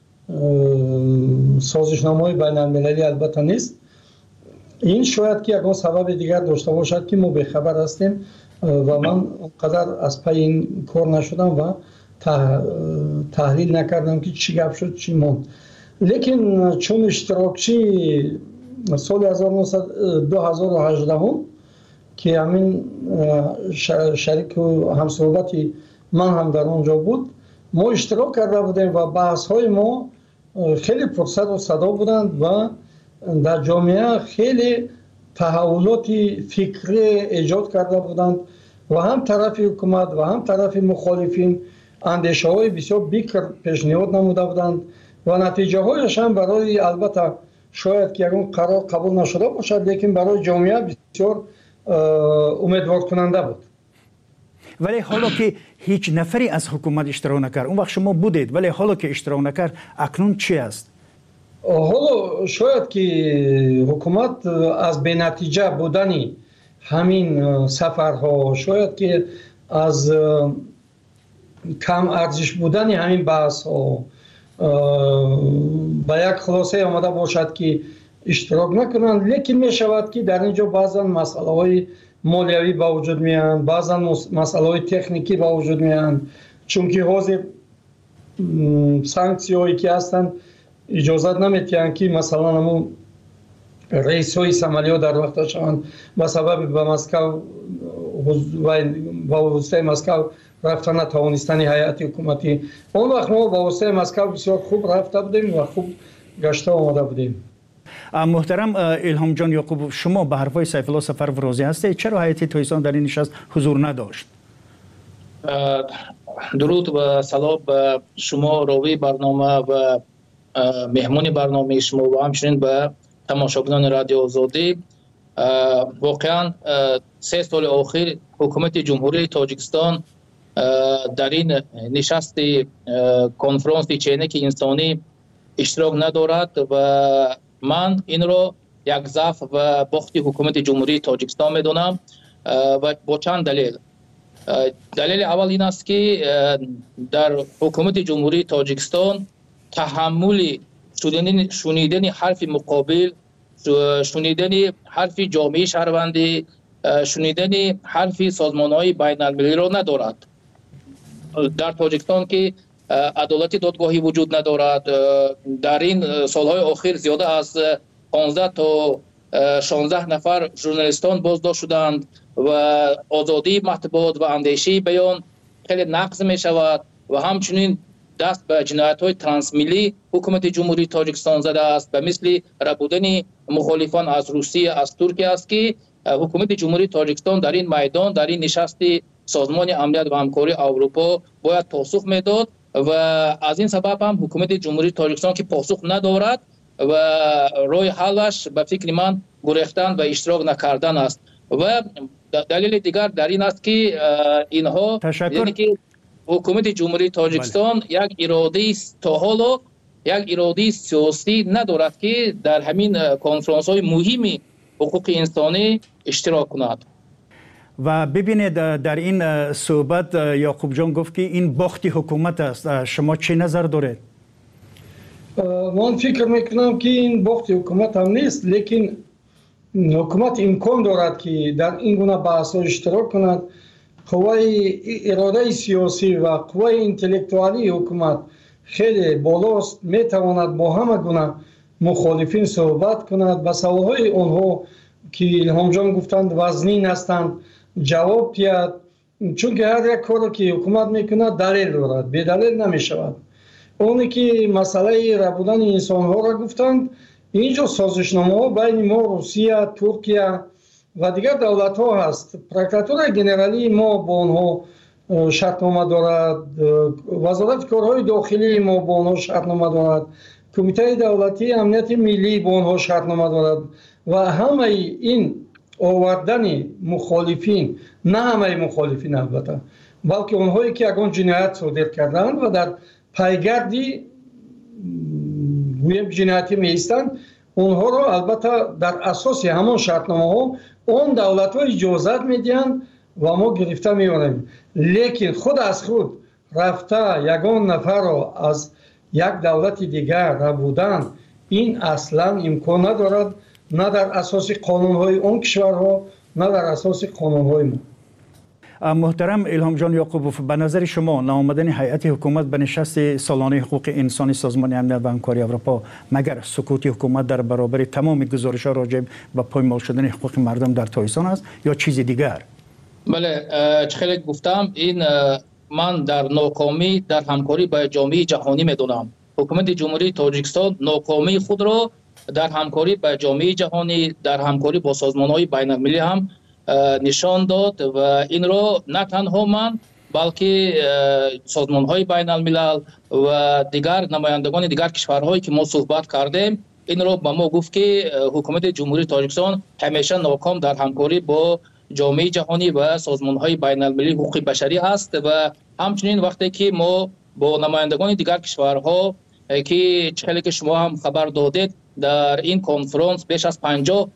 سازشنامه‌های بین‌المللی البته نیست. این شاید که یک سبب دیگر داشته باشد که ما بیخبر هستیم و من اونقدر از پی این کار نشدم و تحلیل نکردم که چی گپ شد چی موند. لیکن چون اشتراکچی سال 2018 که همین شریک و همصحبتی من هم در اونجا بود، ما اشتراک کرده بودیم و بحث های ما خیلی پرسد و صدا بودند و در جامعه خیلی تحولات فکری ایجاد کرده بودند و هم طرف حکومت و هم طرف مخالفین اندیشه های بسیار بیکر پیشنهاد نموده بودند و نتیجه هایش هم برای البته شاید که اون قرار قبول نشده باشد، لیکن برای جامعه بسیار امیدوار کننده بود. ولی حالا که هیچ نفری از حکومت اشتراک نکرد، اون وقت شما بودید، ولی حالا که اشتراک نکرد اکنون چی است؟ حالا شاید که حکومت از بی نتیجه بودنی همین سفرها، شاید که از کم ارزش بودنی همین بحث ها به یک خلاصه آمده باشد که اشتراک نکنند، لیکن می شود که در اینجا بعضا مسئله های مالیوی با وجود میان، بعضا مسئله های تکنیکی با وجود میان، چون که حاضر سانکسی هایی که هستند اجازت نمیتیند که مثلا همون رئیس های سمالیو در وقت شوند به سبب به مسکو و واسطه مسکو رفتن نتوانستن هیئت حکومتی. اون وقت ما با واسطه مسکو بسیار خوب رفته بودیم و خوب گشته آمده بودیم. محترم الهام جان یعقوب، شما به حرفای سیف الله سفروف راضی هستید؟ چرا هیئت تاجیکستان در این نشست حضور نداشت؟ درود و سلام به شما راوی برنامه و مهمون برنامه شما و همچنین به تماشاگران رادیو آزادی. واقعا 3 سال اخیر حکومت جمهوری تاجیکستان در این نشست کنفرانس چینک انسانی اشتراک ندارد و من این را یک ضعف و باخت حکومت جمهوری تاجیکستان میدونم و با چند دلیل. دلیل اول این است که در حکومت جمهوری تاجیکستان تحمل شنیدن حرف مقابل، شنیدن حرف جامعه شهروندی، شنیدن حرف سازمان‌های بین‌المللی را ندارد. در تاجیکستان که عدالت دادگاهی وجود ندارد، در این سالهای اخیر زیاده از 15 تا 16 نفر ژورنالیستان بازداشت شدند و آزادی مطبوعات و اندیشه بیان خیلی نقض می شود و همچنین دست به جنایت‌های ترانسمیلی حکومت جمهوری تاجیکستان زده است به مثل ربودن مخالفان از روسیه، از ترکیه است که حکومت جمهوری تاجیکستان در این میدان، در این نشست سازمان امنیت و همکاری اروپا باید پاسخ میداد و از این سبب هم حکومت جمهوری تاجیکستان که پاسخ ندارد و راه حلش به فکر من گریختن و اشتراک نکردن است. و دلیل دیگر در این است که اینها یعنی که حکومت جمهوری تاجیکستان یک اراده تا حالا یک اراده سیاسی ندارد که در همین کنفرانس های مهمی حقوق انسانی اشتراک کند. و ببینید در این صحبت یعقوب جان گفت که این باخت حکومت است. شما چه نظر دارید؟ من فکر میکنم که این بخت حکومت هم نیست، لیکن حکومت امکان دارد که در این گونه بحث ها اشتراک کند. قوه اراده سیاسی و قوه انتلکتوالی حکومت خیلی بالاست، میتواند با همه گونه مخالفین صحبت کند، به سوالهای آنها که الهام جان گفتند وزنین هستند جواب دهد، چون که هر یک کاری که حکومت میکند دلیل دارد، بی دلیل نمیشود. اونی که مسئله ربودن انسان ها را گفتند، اینجا سازشنامه ها بین ما، روسیه، ترکیه و دیگر دولت ها هست. پروکراتور گنرالی ما با آنها شرطنامه دارد، وزارت کارهای داخلی ما با آنها شرطنامه دارد، کمیته دولتی امنیت ملی با آنها شرطنامه دارد و همه این آوردن مخالفین، نه همه مخالفین البته، بلکه اونهایی که یگان جنایت صادر کردند و در پیگردی گویم جنایتی میستند، اونها را البته در اساس همان شرطنامه ها اون دولت ها اجازت میدهند و ما گرفته میبریم. لیکن خود از خود رفته یگان نفر را از یک دولت دیگر ربودن، این اصلا امکان ندارد، نه در اساس قانون های اون کشورها نه در اساس قانون های ما. محترم الهام جان یعقوبوف، به نظر شما ناآمدن هیئت حکومت به نشست سالانه حقوق انسانی سازمان امنیت و همکاری اروپا مگر سکوت حکومت در برابر تمام گزارش‌ها راجع به پایمال شدن حقوق مردم در تایستان است یا چیز دیگر؟ بله، خیلی گفتم، این من در ناکامی در همکاری با جامعه جهانی میدونم. حکومت جمهوری تاجیکستان ناکامی خود را در همکاری با جامعه جهانی، در همکاری با سازمان‌های بین‌المللی هم نشان داد و این را نه تنها من بلکه سازمان‌های بین‌الملل و دیگر نمایندگان دیگر کشورهایی که ما صحبت کردیم، این را به ما گفت که حکومت جمهوری تاجیکستان همیشه ناکام در همکاری با جامعه جهانی و سازمان‌های بین‌المللی حقوق بشری است و همچنین وقتی که ما با نمایندگان دیگر کشورها که چخیلی که شما هم خبر دادید در این کنفرانس بیش از 50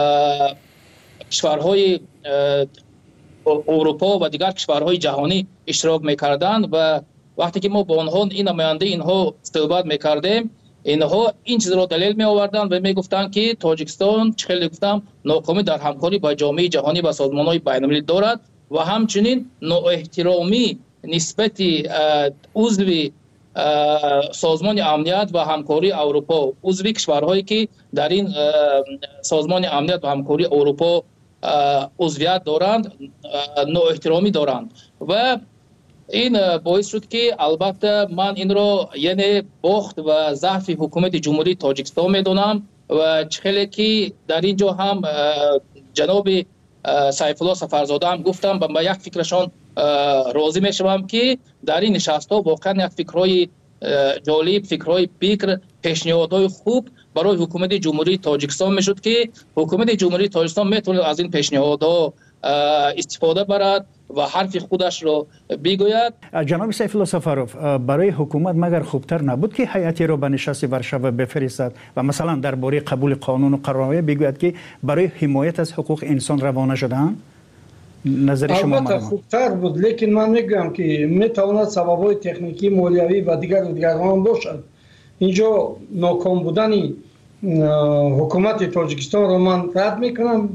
کشورهای اروپا و دیگر کشورهای جهانی اشتراک میکردند و وقتی که ما با آنها این نماینده اینها صحبت میکردیم، اینها این چیز را دلیل می آوردند و می گفتند که تاجیکستان چخیلی گفتم ناکامی در همکاری با جامعه جهانی و سازمان‌های بین‌المللی دارد و همچنین نااحترامی نسبت عضو سازمان امنیت و همکاری اروپا، عضو کشورهایی که در این سازمان امنیت و همکاری اروپا عضویت دارند، نااحترامی دارند و این باعث شد که البته من این را یعنی باخت و ضعف حکومت جمهوری تاجیکستان میدونم و خیلی که در اینجا هم جناب سیف الله سفرزاده هم گفتم با یک فکرشان راضی میشوم که در این نشست ها واقعا یک فکرهای جالب، فکرهای بکر، پیشنهادهای خوب برای حکومت جمهوری تاجیکستان میشد که حکومت جمهوری تاجیکستان میتونه از این پیشنهادها استفاده برد و حرف خودش را بگوید. جناب سیف الله سفروف، برای حکومت مگر خوبتر نبود که هیئتی را به نشست ورشو بفرستد و مثلا درباره قبول قانون و قرارنامه بگوید که برای حمایت از حقوق انسان روانه شدند؟ نظر شما؟ البته خوبتر بود، لیکن من میگم که میتواند سبب‌های تکنیکی، مالیوی و دیگر هم باشد. اینجا ناکام بودن حکومت تاجیکستان را من رد میکنم،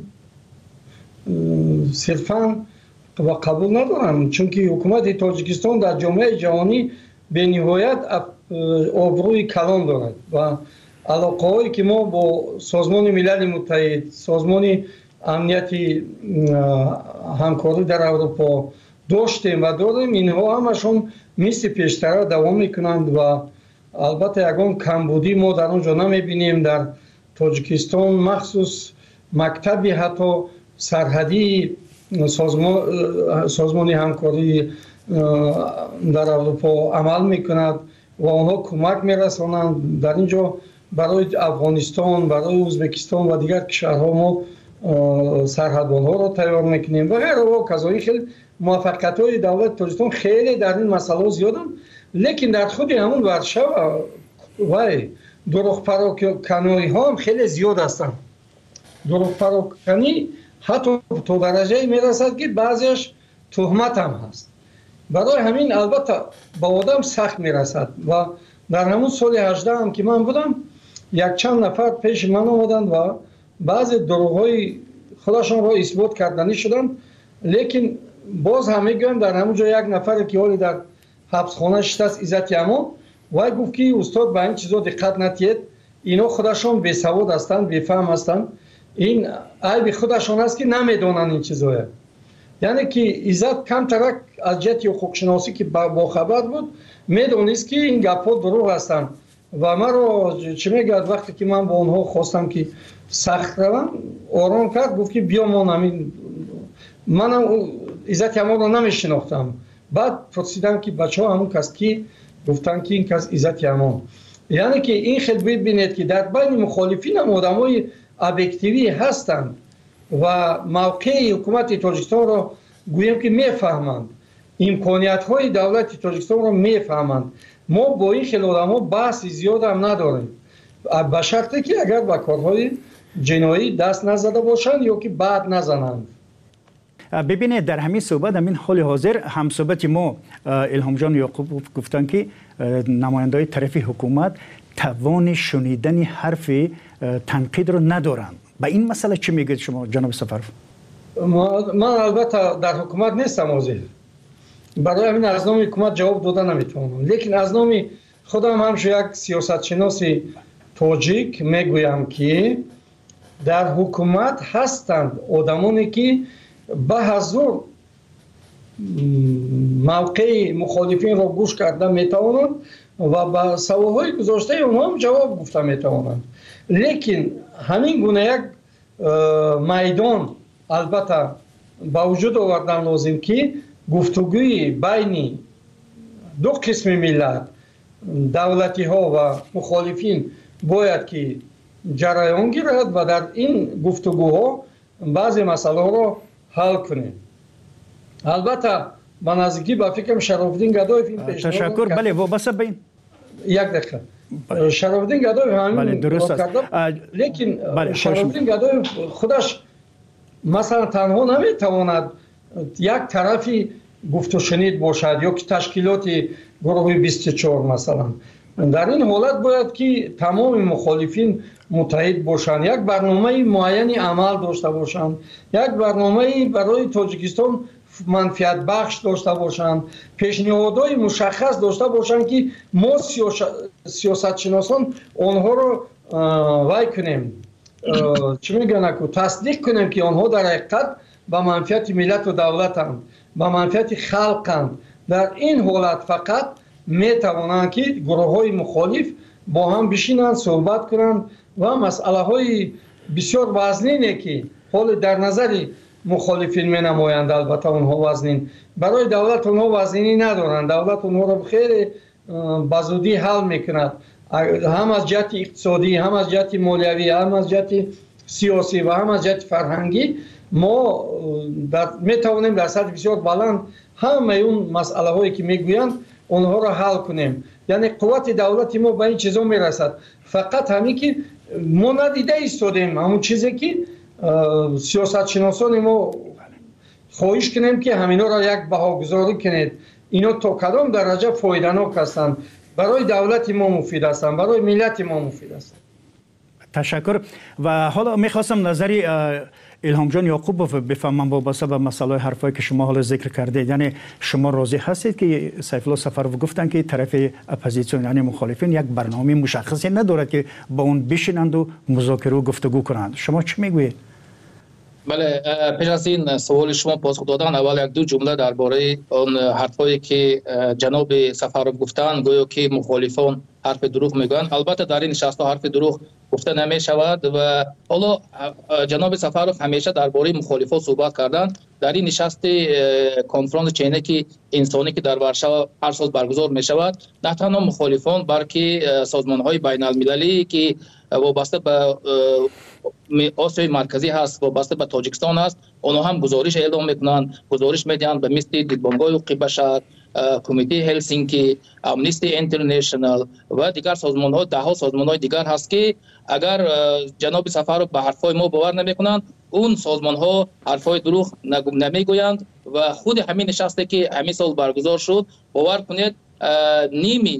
صرفاً و قبول ندارم، چون که حکومت تاجیکستان در جامعه جهانی به نهایت آبروی کلان دارد و علاقه هایی که ما با سازمان ملل متحد، سازمان امنیتی همکاری در اروپا داشتیم و داریم، اینها همشون مثل پیشتر دوام میکنند و البته یگان کمبودی ما در اونجا نمیبینیم. در تاجیکستان مخصوص مکتبی حتی سرحدی سازمان همکاری در اروپا عمل میکند و آنها کمک میرسانند. در اینجا برای افغانستان، برای ازبکستان و دیگر کشورها ما سرحدبان‌ها را تیار میکنیم و غیره و کذایی. خیلی موفقیت های دولت تاجیکستان خیلی در این مسئله زیادن، لیکن در خود همون ورشو و دروغ پراکنی ها هم خیلی زیاد هستند. دروغ پراکنی حتی تو درجه میرسد که بعضیش تهمت هم هست. برای همین البته با آدم سخت میرسد و در همون سال 18 هم که من بودم یک چند نفر پیش من آمدند و بعضی دروغ‌های خودشان را اثبات کردنی شدند، لیکن باز همه گویم در همون جا یک نفر که حالی در حبسخانه شده است، عزت یمان، وای گفت که استاد به این چیزا دقت نتید، اینا خودشان بی‌سواد هستند، بی‌فهم هستند، این عیب خودشان است که نمیدونن این چیزا. یعنی که عزت کم ترک از جهت حقوق شناسی که با خبر بود میدونست که این گپ‌ها دروغ هستند و مرا چه میگه وقتی که من با اونها خواستم که سخت روم آرام کرد، گفت که بیا ما نمی منم عزت یمان رو نمیشناختم. بعد پرسیدم که بچه‌ها همون کس کی؟ گفتن که این کس عزت یمان. یعنی که این خیلی ببینید که در بین مخالفین هم آدمای ابجکتیوی هستند و موقع حکومت تاجیکستان رو گویم که میفهمند، امکانیت‌های دولت تاجیکستان رو میفهمند. ما با این خیلی آدم‌ها بحث زیاد هم نداریم، به شرطی که اگر به کارهای جنایی دست نزده باشند یا که بعد نزنند. ببینید در همین صحبت، همین حال حاضر هم صحبت ما الهام جان یعقوب گفتن که نماینده‌های طرف حکومت توان شنیدن حرف تنقید رو ندارند. به این مسئله چی میگید شما جناب سفرов؟ من البته در حکومت نیستم حاضر، برای همین از نام حکومت جواب دادن نمیتونم، لیکن از نام خودم همش یک سیاستشناس تاجیک میگویم که در حکومت هستند آدمانی که به حضور موقع مخالفین را گوش کرده میتوانند و به سوالهای گذاشته اونها هم جواب گفته میتوانند. لیکن همین گونه یک میدان البته با وجود آوردن لازم که گفتگوی بین دو قسم ملت، دولتی ها و مخالفین باید که جریان گیرد و در این گفتگوها بعضی مسئله را حل کنیم. البته به نزدیکی به فکرم شرافالدین گدایف این پیشنهاد تشکر. بله وابسته به این یک دقیقه شرافالدین گدایف همین درست است، لیکن شرافالدین گدایف خودش مثلا تنها نمیتواند یک طرفی گفت و شنید باشد یا که تشکیلات گروه 24 مثلا. در این حالت باید که تمام مخالفین متحد باشند، یک برنامه معینی عمل داشته باشند، یک برنامه برای تاجیکستان منفعت بخش داشته باشند، پیشنهادهای مشخص داشته باشند که ما سیاست شناسان آنها رو وای کنیم، چی میگن که تصدیق کنیم که آنها در حقیقت به منفعت ملت و دولتند، به منفعت خلقند. در این حالت فقط میتوانند که گروه های مخالف با هم بشینند صحبت کنند و مسئله های بسیار وزنینه که حال در نظر مخالفین می نمایند، البته اونها وزنین، برای دولت اونها وزنینی ندارند، دولت اونها رو خیلی بزودی حل میکند، هم از جهت اقتصادی، هم از جهت مالیوی، هم از جهت سیاسی و هم از جهت فرهنگی. ما می توانیم در سطح بسیار بلند همه اون مسئله هایی که میگویند اونها را حل کنیم. یعنی قوت دولتی ما به این چیزا میرسد، فقط همین که ما ندیده ایستادیم همون چیزی که سیاست شناسان ما خواهش کنیم که همینا را یک بهاگذاری کنید، اینا تا کدام درجه فایده‌ناک هستند، برای دولت ما مفید هستند، برای ملت ما مفید هستند. تشکر. و حالا میخواستم نظری الهام جان یعقوب بفهمم وابسته به مسئله حرفایی که شما حالا ذکر کردید. یعنی شما راضی هستید که سیف الله سفرov گفتن که طرف اپوزیسیون یعنی مخالفین یک برنامه مشخصی ندارد که با اون بشینند و مذاکره و گفتگو کنند؟ شما چی میگویید؟ بله، پیش از این سوال شما پاسخ دادن، اول یک دو جمله درباره اون حرفایی که جناب سفرov گفتن، گویا که مخالفان حرف دروغ میگن. البته در این نشست حرف دروغ گفته نمی شود و حالا جناب سفرov همیشه درباره مخالفان صحبت کردن. در این نشست کنفرانس چینکی انسانی که در ورشو هر سال برگزار می شود، نه تنها مخالفان بلکه سازمان های بین المللی که وابسته به آسیای مرکزی هست، وابسته به تاجیکستان هست، آنها هم گزارش اعلام میکنند، گزارش میدهند به مثل دیدبانگاه حقوق بشر، کمیته هلسینکی، امنیستی اینترنشنال و دیگر سازمان ها، ده ها سازمان های دیگر هست که اگر جناب سفرov به حرفای ما باور نمیکنند، اون سازمان ها حرفای دروغ نمیگویند و خود همین نشسته که همین سال برگزار شد، باور کنید نیمی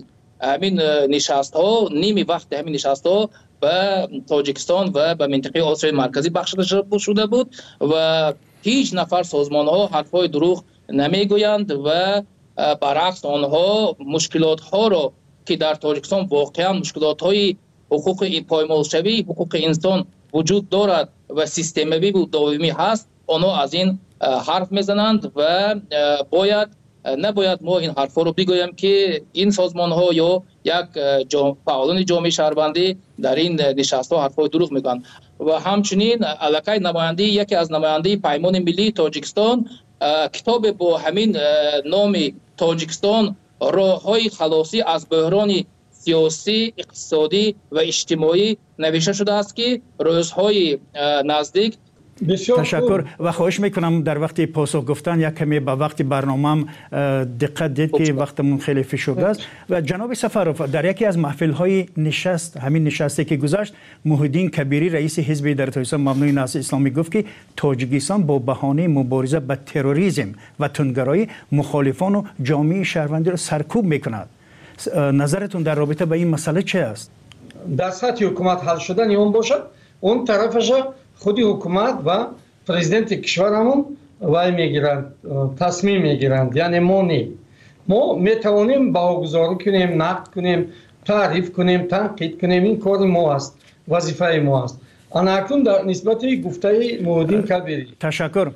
همین نشست ها نیمی وقت همین نشست ها به تاجیکستان و به منطقه آسیای مرکزی بخشیده شده بود و هیچ نفر سازمان ها حرفای دروغ نمیگویند و برعکس آنها مشکلات ها را که در تاجیکستان واقعا مشکلات های حقوق پایمالشوی حقوق انسان وجود دارد و سیستمی و دائمی هست آنها از این حرف میزنند و نباید ما این حرفا رو بگویم که این سازمان ها یا یک فعالان جامعه شهروندی در این نشست ها حرفای دروغ میگن و همچنین علاقه نماینده یکی از نماینده پیمان ملی تاجیکستان کتاب با همین نام تاجیکستان راههای خلاصی از بحران سیاسی اقتصادی و اجتماعی نوشته شده است که روزهای نزدیک تشکر و خواهش میکنم در وقت پاسخ گفتن یک کمی به وقت برنامه‌ام دقت دید که وقتمون خیلی فشرده است و جناب سفروف در یکی از محفل‌های نشست همین نشستی که گذشت محیدین کبیری رئیس حزب در تاجیکستان مبنای نهضت اسلامی گفت که تاجیکستان با بهانه مبارزه با تروریسم و تندگرایی مخالفان و جامعه شهروندی را سرکوب میکند. نظرتون در رابطه با این مسئله چه است؟ در سطح حکومت حل شدن اون باشد اون طرفش خودی حکومت و پرزیدنت کشورمون وای میگیرند تصمیم میگیرند یعنی ما میتوانیم باگذاری کنیم نقد کنیم تعریف کنیم تنقید کنیم این کار ما است وظیفه ما است انا اکنون در نسبت گفته محیدین کبیری تشکر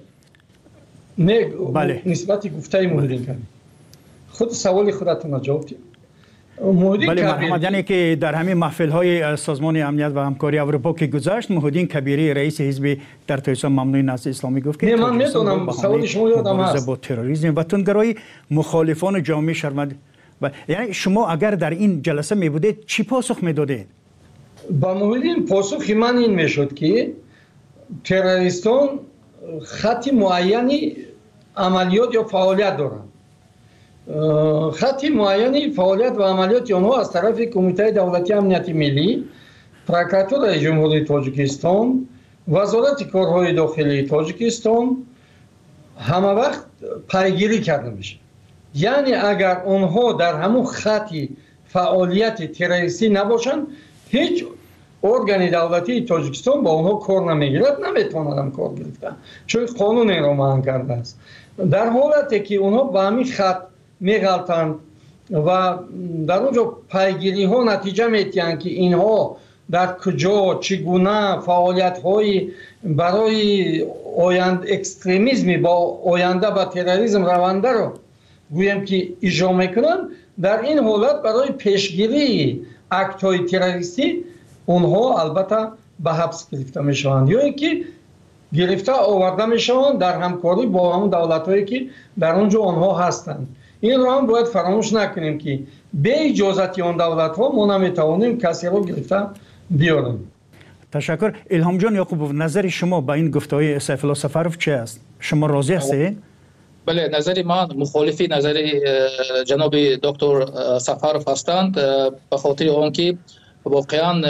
بله نسبت گفته محیدین کبیری خود سوال خودتون جواب بدید بله مرحمت یعنی که در همین محفل های سازمان امنیت و همکاری اروپا که گذشت محیدین کبیری رئیس حزب در تاجیکستان ممنوع نهضت اسلامی گفت که من میدونم سوال شما یادم هست با تروریسم و تندگرایی مخالفان جامعه شهروندی یعنی شما اگر در این جلسه می بودید چی پاسخ میدادید؟ با محیدین پاسخ من این میشد که تروریستان خط معینی عملیات یا فعالیت دارند خطی معینی فعالیت و عملیات آنها از طرف کمیته دولتی امنیت ملی، پروکراتور جمهوری تاجیکستان، وزارت کارهای داخلی تاجیکستان همه وقت پیگیری کرده میشه. یعنی اگر آنها در همون خطی فعالیت تروریستی نباشند هیچ ارگان دولتی تاجیکستان با آنها کار نمیگیرد نمیتونند کار گرفتن چون قانون این را معنی کرده است. در حالتی که آنها به همین خط میغلطند و در اونجا پیگیری ها نتیجه میتیند که اینها در کجا چگونه فعالیت های برای اکستریمیسم با آینده با تروریسم رونده رو گویم که اجرا میکنند در این حالت برای پیشگیری اکت های تروریستی اونها البته به حبس گرفته میشوند یا اینکه گرفته آورده میشوند در همکاری با همون دولت هایی که در اونجا آنها هستند. این را هم باید فراموش نکنیم که به اجازت آن دولت ها ما نمیتوانیم کسی را گرفته بیاریم. تشکر. الهام جان یعقوبوف نظر شما با این گفته‌های سیف الله سفروف چه است؟ شما راضی هستید؟ بله نظر من مخالفی نظر جناب دکتر سفروف هستند به خاطر آنکه واقعا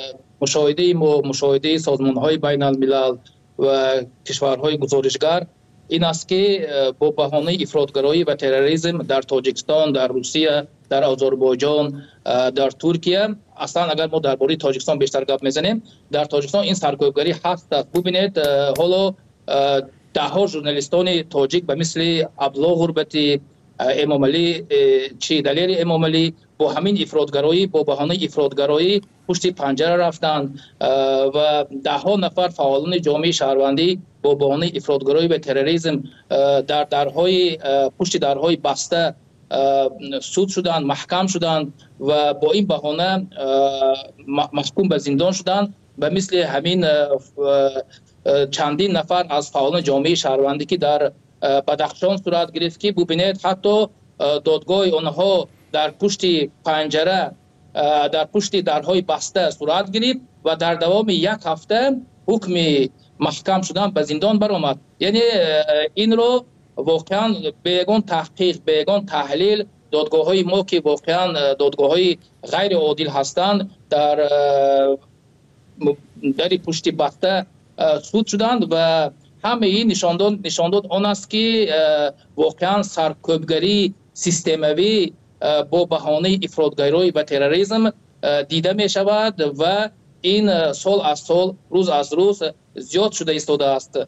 مشاهده سازمان‌های بین الملل و کشورهای گزارشگر این است که با بهانه افراطگرایی و تروریسم در تاجیکستان، در روسیه، در آذربایجان، در ترکیه اصلا اگر ما درباره تاجیکستان بیشتر گپ میزنیم در تاجیکستان این سرکوبگری هست. ببینید حالا ده ها ژورنالیستان تاجیک به مثل عبدالله غربتی، امام علی چی دلیر امام علی با همین افراطگرایی با بهانه افراطگرایی پشت پنجره رفتند و ده ها نفر فعالان جامعه شهروندی با بهانه افراطگرایی و تروریسم در درهای پشت درهای بسته سود شدند، محکم شدند و با این بهانه محکوم به زندان شدند و مثل همین چندین نفر از فعالان جامعه شهروندی که در بدخشان صورت گرفت که ببینید حتی دادگاه آنها در پشت پنجره در پشت درهای بسته صورت گرفت و در دوام یک هفته حکم محکم شدن به زندان برآمد. یعنی این رو واقعا بیگان تحقیق بیگان تحلیل دادگاه های ما که واقعا دادگاه های غیر عادل هستند در پشت بسته سود شدند و همه این نشان داد آن است که واقعا سرکوبگری سیستموی با بهانه افراطگرایی و تروریسم دیده می شود و این سال از سال روز از روز زیاد شده ایستاده است.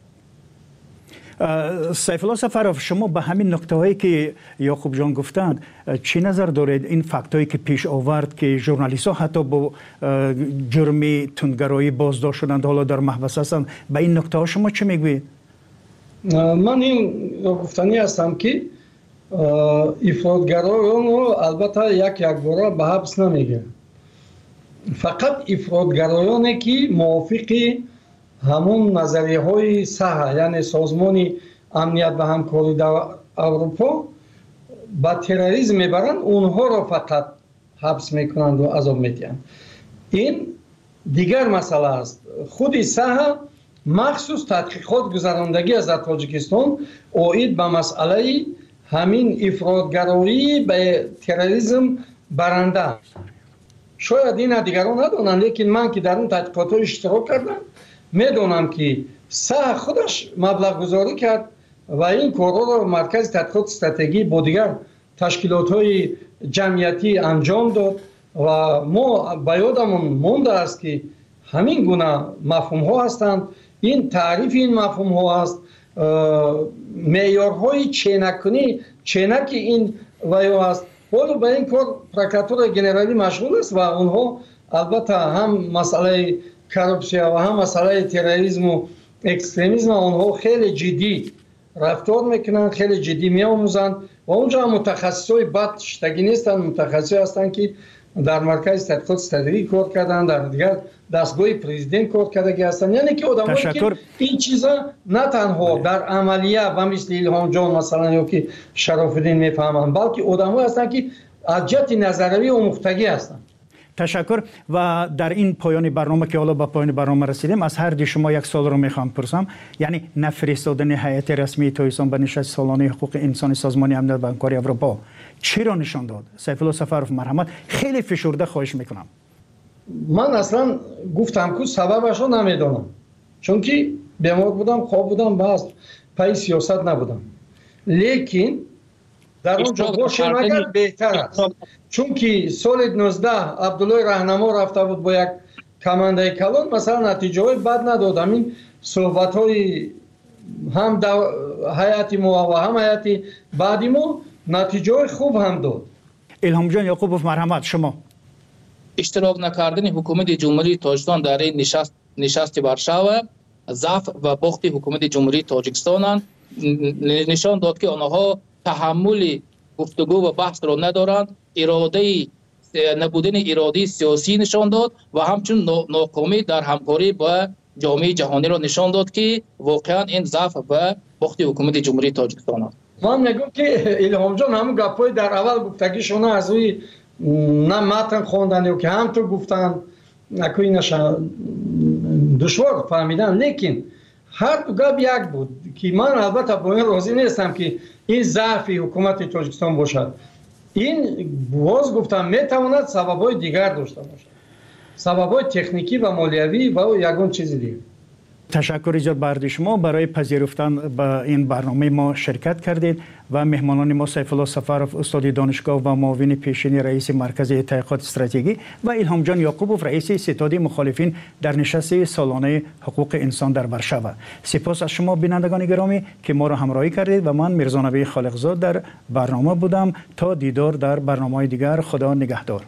سیف الله سفرов شما به همین نکته هایی که یعقوب جان گفتند چی نظر دارید؟ این فکت هایی که پیش آورد که ژورنالیست ها حتی با جرم تندگرایی بازداشت شدند حالا در محبس هستند، به این نکته ها شما چی میگویید؟ من این گفتنی هستم که افراطگرایان رو البته یک باره به حبس نمیگه، فقط افراطگرایانی که موافق همون نظریه های صحه یعنی سازمان امنیت و همکاری در اروپا با تروریسم میبرند اونها را فقط حبس میکنند و عذاب میدهند. این دیگر مسئله است. خود صحه مخصوص تحقیقات گذراندگی از تاجیکستان اوید به مسئله همین افراطگرایی به تروریسم برنده. شاید این دیگران ندانند، لیکن من که در اون تحقیقات اشتراک کردم میدونم که صح خودش مبلغ گذاری کرد و این کارها را مرکز تحقیقات استراتژی با دیگر تشکیلات های جمعیتی انجام داد و ما به یادمون مونده است که همین گونه مفهوم ها هستند. این تعریف این مفهوم ها است، معیارهای چینک این ویو است. ولی به این کار پروکراتور گنرالی مشغول است و اونها البته هم مسئله کارپسیا و هم مسئله تروریسم و اکستریمیسم اونها خیلی جدی رفتار میکنن، خیلی جدی میآموزند و اونجا متخصصای بد شتگی نیستن، متخصصی هستند که در مرکز تحقیقات استراتژی کار کردن، در دیگر دستگاه پرزیدنت کار کرده هستند. یعنی که آدمایی که این چیزا نه تنها در عملیه و مثل ایلهام جان مثلا یا که شرف الدین میفهمن، بلکه آدمایی هستند که از جهت نظروی آموختگی هستند. تشکر. و در این پایان برنامه که حالا به پایان برنامه رسیدیم، از هر دی شما یک سوال رو میخوام پرسم، یعنی نفرستادن هیئت رسمی تاجیکستان به نشست سالانه حقوق انسان سازمان امنیت و همکاری اروپا چی را نشان داد؟ سیف الله سفرов مرحمت خیلی فشرده خواهش میکنم. من اصلا گفتم که سببش رو نمیدونم، چون که بیمار بودم، خواب بودم، بس پای سیاست نبودم، لیکن در اونجا باشم اگر بهتر است، چون که سال 19 عبدالله رهنما رفته بود با یک کمانده کلان، مثلا نتیجه های بد ندادم. این صحبت های هم حیاتی ما و هم حیاتی بعدی ما نتیجه های خوب هم داد. الهام جان یعقوبوف مرحمت شما. اشتراک نکردن حکومت جمهوری تاجیکستان در این نشست ورشاو ضعف و باخت حکومت جمهوری تاجیکستان نشان داد که آنها تحمل گفتگو و بحث را ندارند. نبودن اراده سیاسی نشان داد و همچنین ناکامی در همکاری با جامعه جهانی را نشان داد که واقعا این ضعف و باخت حکومت جمهوری تاجیکستان است. من میگم که الهام جان همون گپای در اول گفتگیشون از روی نه متن خواندن که هم تو گفتن نکوی نشان دشوار فهمیدن، لیکن هر دو گپ یک بود که من البته با این راضی نیستم که این ضعف حکومت تاجیکستان باشد. این باز گفتم میتواند سبب‌های دیگر داشته باشد، سبب‌های تکنیکی و مالیوی و یگان چیز دیگر. تشکر ایجاد برای شما برای پذیرفتن به این برنامه ما شرکت کردید و مهمانان ما سیف الله سفرov استاد دانشگاه و معاون پیشین رئیس مرکز تحقیقات استراتژی و الهام جان یعقوبوف رئیس ستاد مخالفین در نشست سالانه حقوق انسان در ورشاو. سپاس از شما بینندگان گرامی که ما را همراهی کردید و من میرزا نبی خالقزاد در برنامه بودم. تا دیدار در برنامه‌های دیگر، خدا نگهدار.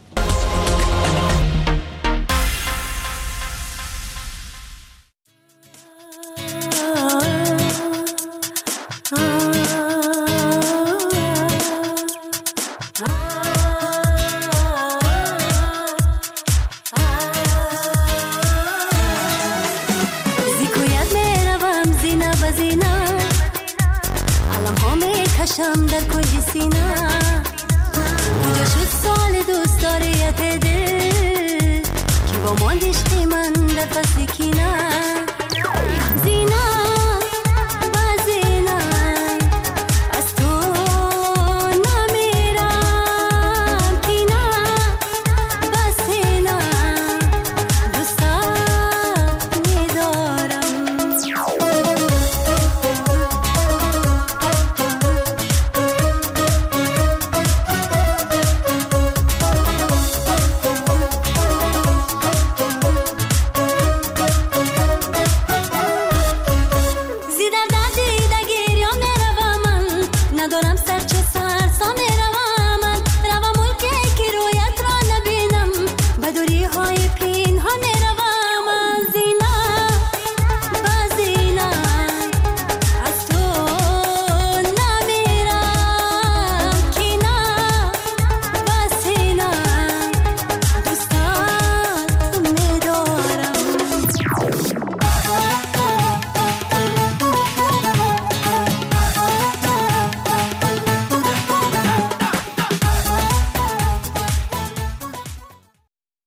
کشم در کنج سینه کجا شد سال دوست داریت دل که با ماندشتی من در فصل کینه